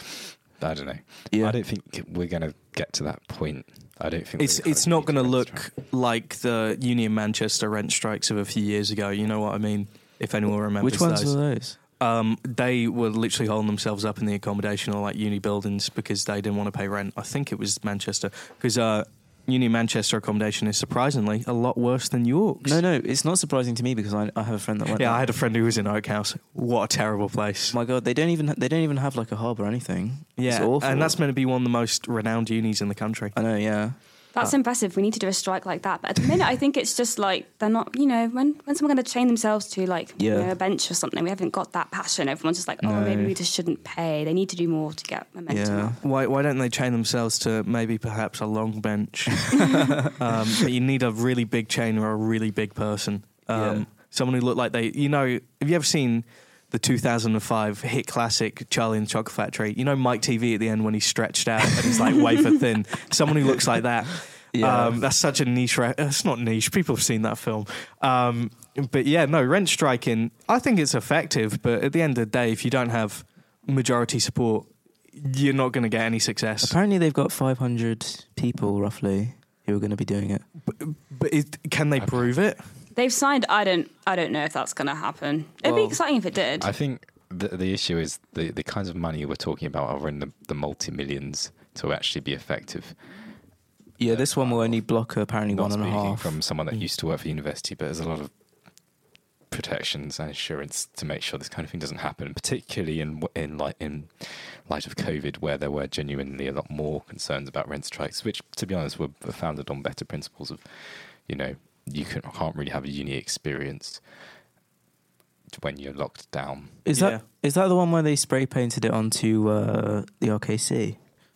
I don't know. Yeah. I don't think we're going to get to that point. I don't think It's we're it's not going to encouraging look rent like the Union Manchester rent strikes of a few years ago. You know what I mean? If anyone remembers Which ones those. were those? Um, they were literally holding themselves up in the accommodation or like uni buildings because they didn't want to pay rent. I think it was Manchester because uh, uni Manchester accommodation is surprisingly a lot worse than York's. No, no, it's not surprising to me because I, I have a friend that went. Yeah, there. I had a friend who was in Oak House. What a terrible place. My God, they don't even they don't even have like a hub or anything. It's Yeah, awful. and that's meant to be one of the most renowned unis in the country. I know. Yeah. That's Uh, impressive. We need to do a strike like that. But at the minute, I think it's just like they're not, you know, when when's someone going to chain themselves to like you Yeah. know, a bench or something? We haven't got that passion. Everyone's just like, oh, No. maybe we just shouldn't pay. They need to do more to get momentum Yeah. up. Why why don't they chain themselves to maybe perhaps a long bench? um, but you need a really big chain or a really big person. Um, Yeah. Someone who looked like they, you know, have you ever seen the two thousand five hit classic Charlie and the Chocolate Factory? You know Mike T V at the end when he's stretched out and he's like wafer thin? Someone who looks like that. Yeah. Um, that's such a niche. Re- it's not niche. People have seen that film. Um, but yeah, no, rent striking, I think it's effective. But at the end of the day, if you don't have majority support, you're not going to get any success. Apparently, they've got five hundred people roughly who are going to be doing it. But it, can they prove it? They've signed. I don't. I don't know if that's going to happen. It'd Well, be exciting if it did. I think the the issue is the, the kinds of money we're talking about are in the, the multi millions to actually be effective. Yeah, this one will only block apparently Not one and a speaking half. from someone that used to work for university, but there's a lot of protections and insurance to make sure this kind of thing doesn't happen, particularly in in light in light of COVID, where there were genuinely a lot more concerns about rent strikes, which, to be honest, were were founded on better principles of, you know, you can, can't really have a uni experience when you're locked down. Is Yeah. that is that the one where they spray painted it onto uh, the R K C?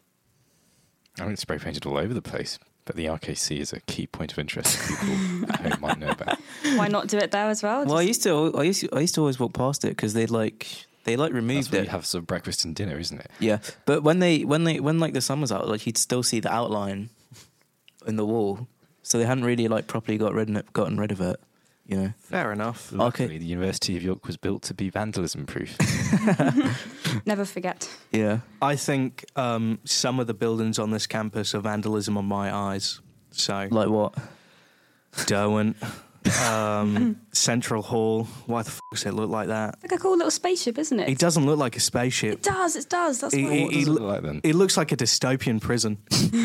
I mean, it's spray painted all over the place, but the R K C is a key point of interest that people at home might know about. Why not do it there as well? Well, I Just- used to I used to, I used to always walk past it because they'd like they like That's removed what it. you have sort of breakfast and dinner, isn't it? Yeah, but when they when they when like the sun was out, like you'd still see the outline in the wall. So they hadn't really like properly got rid of it, gotten rid of it, you know. Fair enough. Luckily, the University of York was built to be vandalism proof. Never forget. Yeah. I think um, some of the buildings on this campus are vandalism on my eyes. So Like what? Derwent, um, Central Hall. Why the f*** does it look like that? Like a cool little spaceship, isn't it? It doesn't look like a spaceship. It does. It does. That's It- why. it- What does it look like then? It looks like a dystopian prison.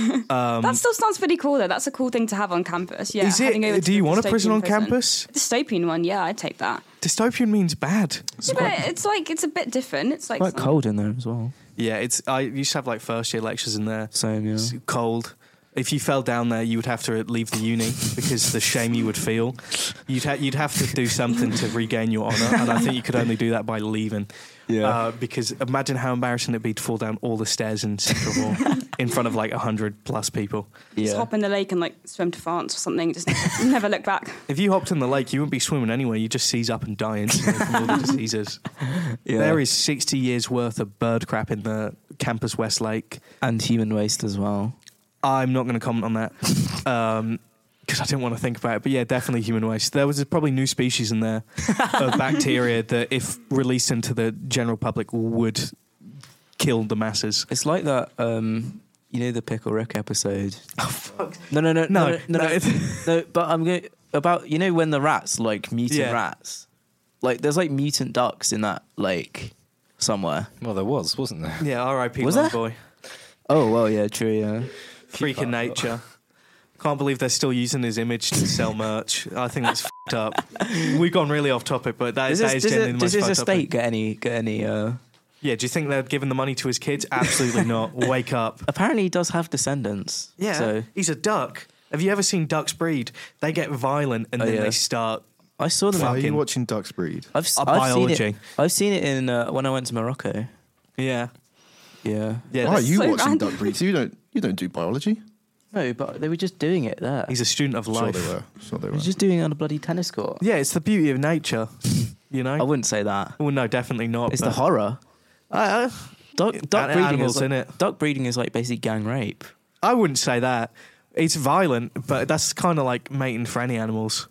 Um, that still sounds pretty cool, though. That's a cool thing to have on campus. Yeah. is heading over it? to Do you the want a prison dystopian on campus? A dystopian one, yeah, I'd take that. Dystopian means bad. Yeah, but it's like it's a bit different. It's like Quite some- cold in there as well. Yeah, it's. I used to have like first year lectures in there. Same, yeah. It's cold. If you fell down there, you would have to leave the uni because the shame you would feel. You'd ha- you'd have to do something to regain your honour, and I think you could only do that by leaving. Yeah. Uh, because imagine how embarrassing it'd be to fall down all the stairs in Central Hall in front of like a hundred plus people. Just hop in the lake and like swim to France or something. Just never look back. If you hopped in the lake, you wouldn't be swimming anyway. You'd just seize up and die instantly from all the diseases. Yeah. There is sixty years worth of bird crap in the Campus West Lake. And human waste as well. I'm not going to comment on that because I didn't want to think about it. But yeah, definitely human waste. There was probably new species in there of bacteria that, if released into the general public, would kill the masses. It's like that, um, you know, the Pickle Rick episode. Oh fuck! No, no, no, No, no, no, no. no. no, no, but I'm going about, you know, when the rats, like mutant Yeah. rats, like there's like mutant ducks in that lake somewhere. Well, there was, wasn't there? Yeah, R I P Was my there? boy. Oh, well, yeah, true, yeah. Freak of nature. Can't believe they're still using his image to sell merch. I think that's f***ed up. We've gone really off topic, but that, Does that his, is does genuinely it, the does most his fucked up thing. estate get any, get any, uh... Yeah, do you think they're giving the money to his kids? Absolutely not. Wake up. Apparently he does have descendants. Yeah, So he's a duck. Have you ever seen ducks breed? They get violent and Oh, then yeah. they start. I saw them. Why are you Fucking- watching ducks breed? I've, s- Uh, I've seen biology. it. I've seen it in uh, when I went to Morocco. Yeah, Yeah. yeah. Why are that's- you so watching random. duck breeds? You don't. You don't do biology. No, but they were just doing it there. He's a student of Sure life. they were. Sure they He were. was just doing it on a bloody tennis court. Yeah, it's the beauty of nature. You know. I wouldn't say that. Well, no, definitely not. It's but- the horror. I, Duck, An- duck breeding animals, is like, innit? Duck breeding is like basically gang rape. I, I wouldn't say that. It's violent, but that's kind of like mating for any animals,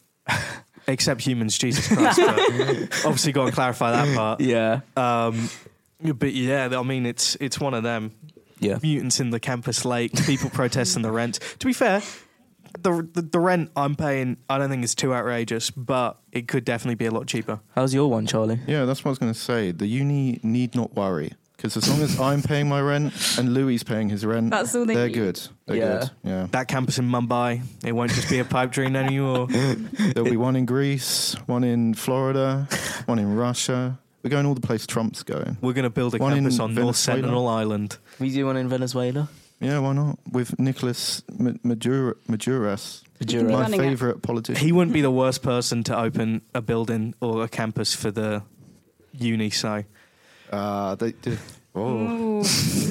except humans. Jesus Christ! But obviously, got to clarify that part. Yeah. Um, but yeah, I mean, it's it's one of them. Yeah. Mutants in the campus lake, people protesting the rent. To be fair, the, the the rent I'm paying, I don't think is too outrageous, but it could definitely be a lot cheaper. How's your one, Charlie? Yeah, that's what I was going to say. The uni need not worry because as long as I'm paying my rent and Louis paying his rent, That's all they they're need. good. They're Yeah. good. Yeah. That campus in Mumbai, it won't just be a pipe dream anymore. There'll be one in Greece, one in Florida, one in Russia. We're going all the place Trump's going. We're going to build a One in campus on North Venezuela. Sentinel Island. We do one in Venezuela. Yeah, why not? With Nicolas Ma- Maduro, Maduras, Maduro. my Running it. favourite politician. He wouldn't be the worst person to open a building or a campus for the uni, so... Uh, they did. Oh, Ooh.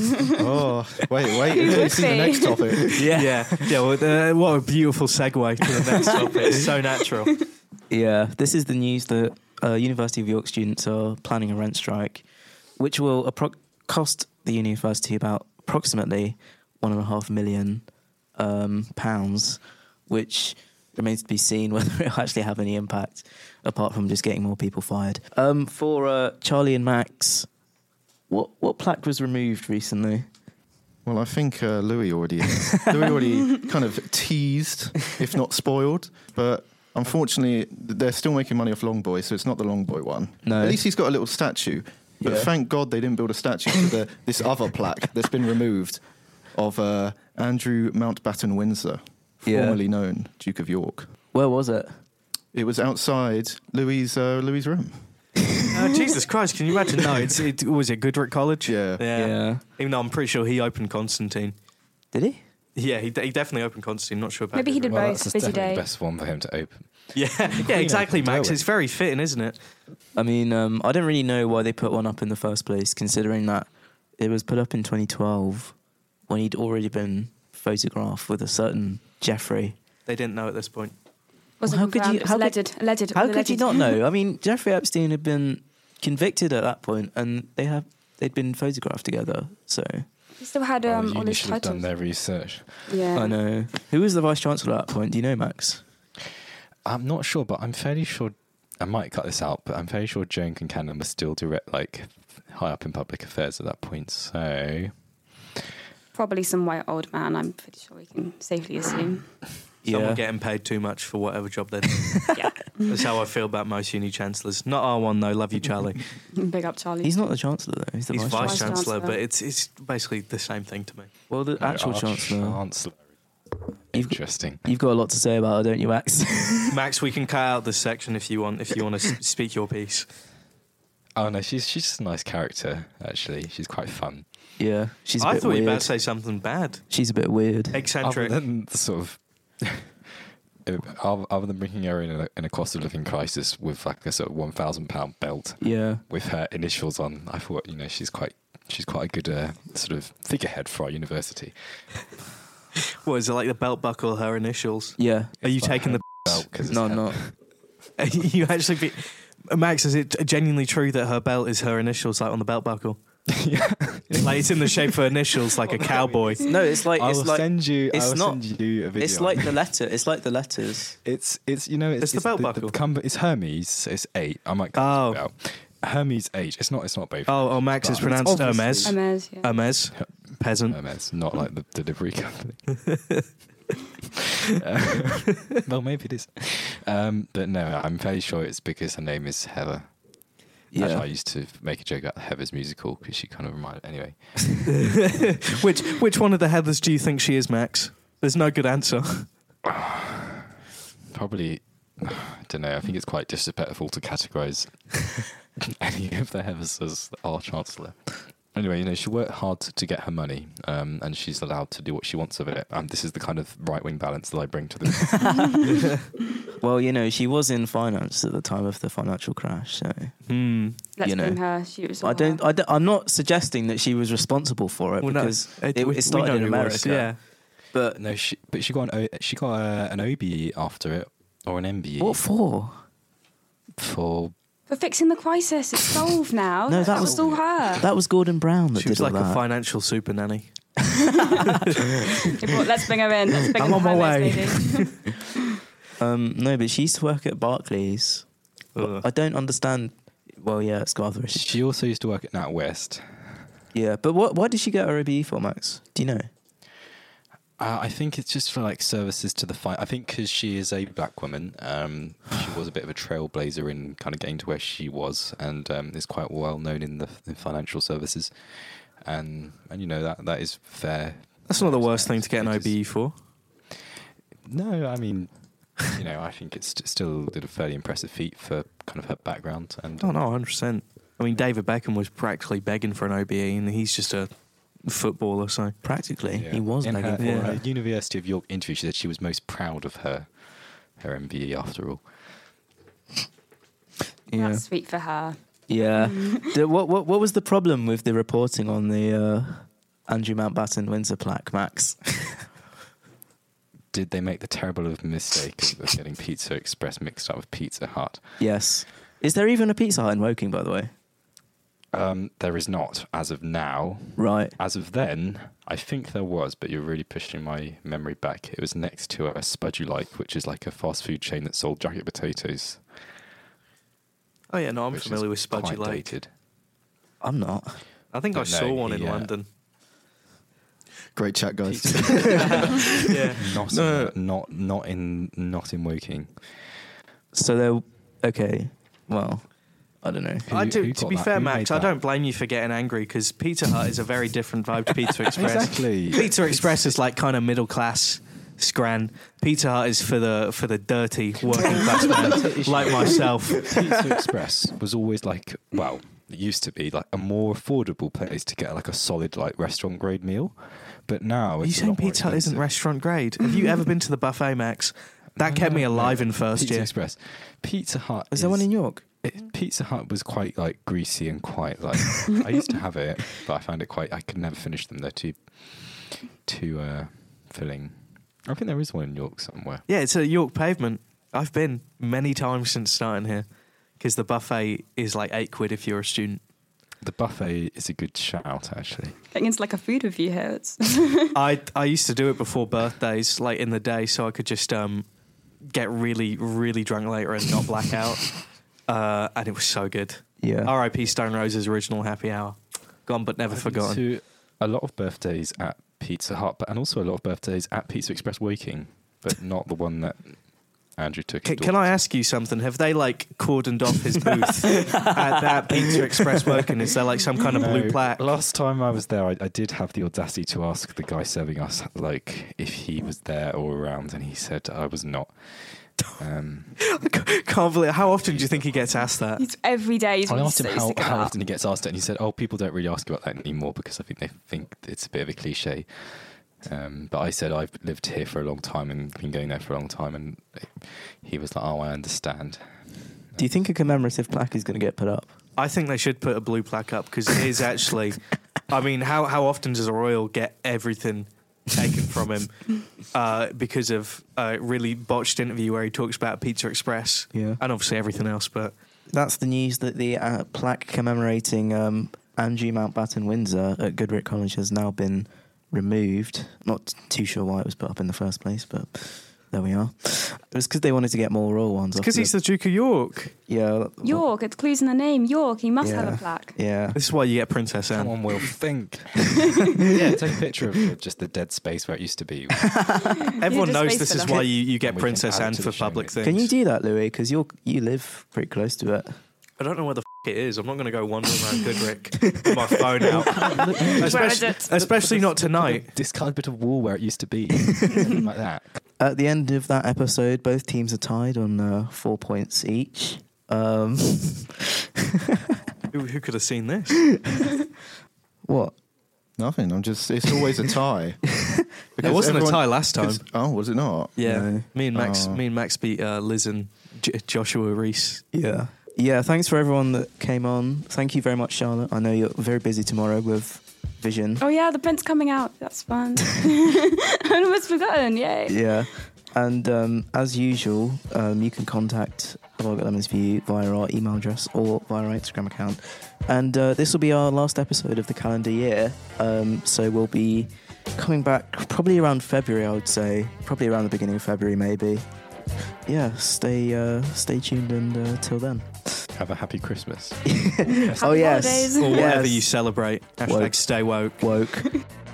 oh! Wait, wait until you see the Whoopsie. next topic. Yeah, yeah, yeah. Well, uh, what a beautiful segue to the next topic. It's so natural. Yeah. This is the news that uh, University of York students are planning a rent strike, which will appro- cost the university about approximately one and a half million um, pounds, which remains to be seen whether it will actually have any impact apart from just getting more people fired. Um, for uh, Charlie and Max, what what plaque was removed recently? Well, I think uh, Louis already Louis already kind of teased, if not spoiled. But unfortunately, they're still making money off Long Boy, so it's not the Long Boy one. No. At least he's got a little statue. But Yeah. thank God they didn't build a statue to the, this other plaque that's been removed of uh, Andrew Mountbatten Windsor, Yeah. formerly known Duke of York. Where was it? It was outside Louis' uh, Louis' room. Uh, Jesus Christ, can you imagine? No, it's, it was it Goodrich College? Yeah. yeah. Even though I'm pretty sure he opened Constantine. Did he? Yeah, he, he definitely opened Constantine. Not sure about Maybe he did Goodrich. Well, both. that's Busy definitely day. the best one for him to open. Yeah, yeah, exactly, Max. Darwin. It's very fitting, isn't it? I mean, um, I don't really know why they put one up in the first place, considering that it was put up in twenty twelve when he'd already been photographed with a certain Jeffrey. They didn't know at this point. Wasn't How could confirmed, you- it was how could- alleged. alleged. How could alleged. you not know? I mean, Jeffrey Epstein had been convicted at that point, and they have they'd been photographed together. So He still had Well, um, the all uni his should have done titles. their research. Yeah. I know who was the vice chancellor at that point. Do you know, Max? I'm not sure, but I'm fairly sure. I might cut this out, but I'm fairly sure Joan Concannon was still direct, like high up in public affairs at that point. So Probably some white old man, I'm pretty sure we can safely assume. Someone Yeah. getting paid too much for whatever job they're doing. Yeah. That's how I feel about most uni chancellors. Not our one though. Love you, Charlie. Big up, Charlie. He's not the chancellor though. He's the He's vice. vice Vice chancellor, chancellor. but it's it's basically the same thing to me. Well, the No, actual our chancellor. Chancellor. You've got- Interesting. You've got a lot to say about her, don't you, Max? Max, we can cut out this section if you want. If you want to s- speak your piece. Oh no, she's she's just a nice character. Actually, she's quite fun. Yeah, she's a I bit thought you were about weird. to say something bad. She's a bit weird. Eccentric. Other than the sort of, other other than bringing her in a, in a cost of living crisis with like a sort of one thousand pound belt Yeah. with her initials on, I thought you know she's quite she's quite a good uh, sort of figurehead for our university. What is it, like the belt buckle, her initials? Yeah. Are you It's like taking her the... belt? 'Cause it's No, her- not. Are you actually... Be, Max, is it genuinely true that her belt is her initials, like on the belt buckle? yeah. Like it's in the shape of initials, like a cowboy. No, it's like I it's will like send you. it's I will not- send you a video. it's like the letter. It's like the letters. It's it's you know it's, It's the belt buckle. com- it's Hermes. It's eight. I might. Oh. Oh. Hermes H. It's not. It's not both. Oh, oh Max is But it's pronounced obviously- Hermes. Hermes, yeah. Hermes. Peasant. Hermes, not like the delivery company. Uh, well, maybe it is. Um, but no, I'm fairly sure it's because her name is Heather. Yeah. Actually, I used to make a joke about the Heather's musical because she kind of reminded. Anyway, which which one of the Heathers do you think she is, Max? There's no good answer. probably. I don't know. I think it's quite disrespectful to categorise any of the Heathers as our chancellor. Anyway, you know, she worked hard to, to get her money, um, and she's allowed to do what she wants of it. And this is the kind of right-wing balance that I bring to the. Well, you know, she was in finance at the time of the financial crash, so Hmm. Let's you know. blame her. She was I don't, I don't. I'm not suggesting that she was responsible for it Well, no, because it- it, we- it started we know in who it was, America. yeah. But No, she but she got an o, she got a, an O B E after it or an M B E what for? for For fixing the crisis, it's solved now. No, that was- still her. That was Gordon Brown that She was did like all a that. financial super nanny. Okay, well, let's bring her in. Let's bring I'm in on the my Hermes way. lady. Um, no, but she used to work at Barclays. Ugh. I don't understand. Well, yeah, it's Scarthrish. she also used to work at NatWest. Yeah, but what? Why did she get her O B E for, Max? Do you know? Uh, I think it's just for like services to the fight. I think because she is a black woman, um, she was a bit of a trailblazer in kind of getting to where she was, and um, is quite well known in the in financial services. And and you know that that is fair. That's not the worst thing to get an O B E for. No, I mean, you know, I think it's st- still did a fairly impressive feat for kind of her background. And Oh no, one hundred percent. I mean, David Beckham was practically begging for an O B E, and he's just a footballer, so... Practically, Yeah. he was in begging her, for in it. her University of York interview. She said she was most proud of her her M B E after all. Yeah, That's sweet for her. yeah. the, what what what was the problem with the reporting on the uh, Andrew Mountbatten Windsor plaque, Max? Did they make the terrible of mistake of getting Pizza Express mixed up with Pizza Hut? Yes. Is there even a Pizza Hut in Woking, by the way? Um, there is not as of now. Right. As of then, I think there was, but you're really pushing my memory back. It was next to a Spud You Like, which is like a fast food chain that sold jacket potatoes. Oh yeah, no, I'm which is familiar with Spudgy quite Lake. dated. I'm not. I think I But no, saw one in he, uh, London. Great chat, guys. Yeah. Not, No. in, not not in not in Woking. So there. Okay. Well, I don't know. Who- I do. who To got be that? fair, Who Max, made I that? don't blame you for getting angry because Pizza Hut is a very different vibe to Pizza Express. Exactly. Pizza Express is like kind of middle class, scran. Pizza Hut is for the for the dirty working class man like myself. Pizza Express was always like, well, it used to be like a more affordable place to get like a solid like restaurant grade meal, but now Are it's you a saying lot more Pizza Hut isn't expensive. restaurant grade? Have you ever been to the buffet, Max? That kept me No, no, alive no. in first Pizza year. Express. Pizza Hut Is there one in York? It, Pizza Hut was quite like greasy and quite like I used to have it, but I found it quite. I could never finish them. They're too too uh, filling. I think there is one in York somewhere. Yeah, it's a York pavement. I've been many times since starting here because the buffet is like eight quid if you're a student. The buffet is a good shout, actually. Getting into like a food review here. It's I I used to do it before birthdays, like in the day, so I could just um, get really, really drunk later and not black out. Uh, and it was so good. Yeah. R I P Stone Rose's original happy hour. Gone but never I've been forgotten. to a lot of birthdays at Pizza Hut, but and also a lot of birthdays at Pizza Express Woking. but not the one that Andrew took. his Can, can I ask you something? Have they like cordoned off his booth at that Pizza Express Woking? Is there like some kind of No, blue plaque? Last time I was there, I, I did have the audacity to ask the guy serving us like if he was there or around, and he said I was not. Um, Can't believe. How often do you think he gets asked that? It's every day. He's I really asked him supposed how, to go how out. often he gets asked it, and he said, "Oh, people don't really ask about that anymore because I think they think it's a bit of a cliche." Um, but I said I've lived here for a long time and been going there for a long time, and he was like, "Oh, I understand." Do you think a commemorative plaque is going to get put up? I think they should put a blue plaque up because it is actually. I mean, how how often does a royal get everything taken from him uh, because of a really botched interview where he talks about Pizza Express Yeah. and obviously everything else? But That's the news that the uh, plaque commemorating um, Andrew Mountbatten Windsor at Goodrich College has now been removed. Not too sure why it was put up in the first place, but there we are. It was because they wanted to get more royal ones. off because he's the Duke of York. yeah York, it's clues in the name. York, he must have Yeah. a plaque. yeah. This is why you get Princess Anne. Come on, Will, think. Yeah, take a picture of just the dead space where it used to be. Everyone just knows space this is filler. why you, you get And we can Princess add Anne to for the show, public mate. things. Can you do that, Louis? Because you you live pretty close to it. I don't know where the f- it is. I'm not going to go wandering around Goodrich with my phone out. especially it? especially not tonight. This kind of bit of wall where it used to be. Something like that. At the end of that episode, both teams are tied on uh, four points each. Um, Who, who could have seen this? what? Nothing. I'm just. It's always a tie. It Because wasn't everyone- a tie last time. 'cause- Oh, was it not? Yeah, No. me and Max, Oh. me and Max beat uh, Liz and J- Joshua Reese. Yeah. Yeah, thanks for everyone that came on. Thank you very much, Charlotte. I know you're very busy tomorrow with Vision. Oh yeah, the print's coming out. That's fun. I almost forgotten. Yay. Yeah. And um, as usual, um, you can contact Have I Got Lemons View via our email address or via our Instagram account. And uh, this will be our last episode of the calendar year. Um, so we'll be coming back probably around February, I would say. Probably around the beginning of February, maybe. Yeah, stay uh, stay tuned and uh, till then. Have a happy Christmas. Oh, yes. holidays. Or whatever Yes. you celebrate. Hashtag Woke. stay woke. Woke.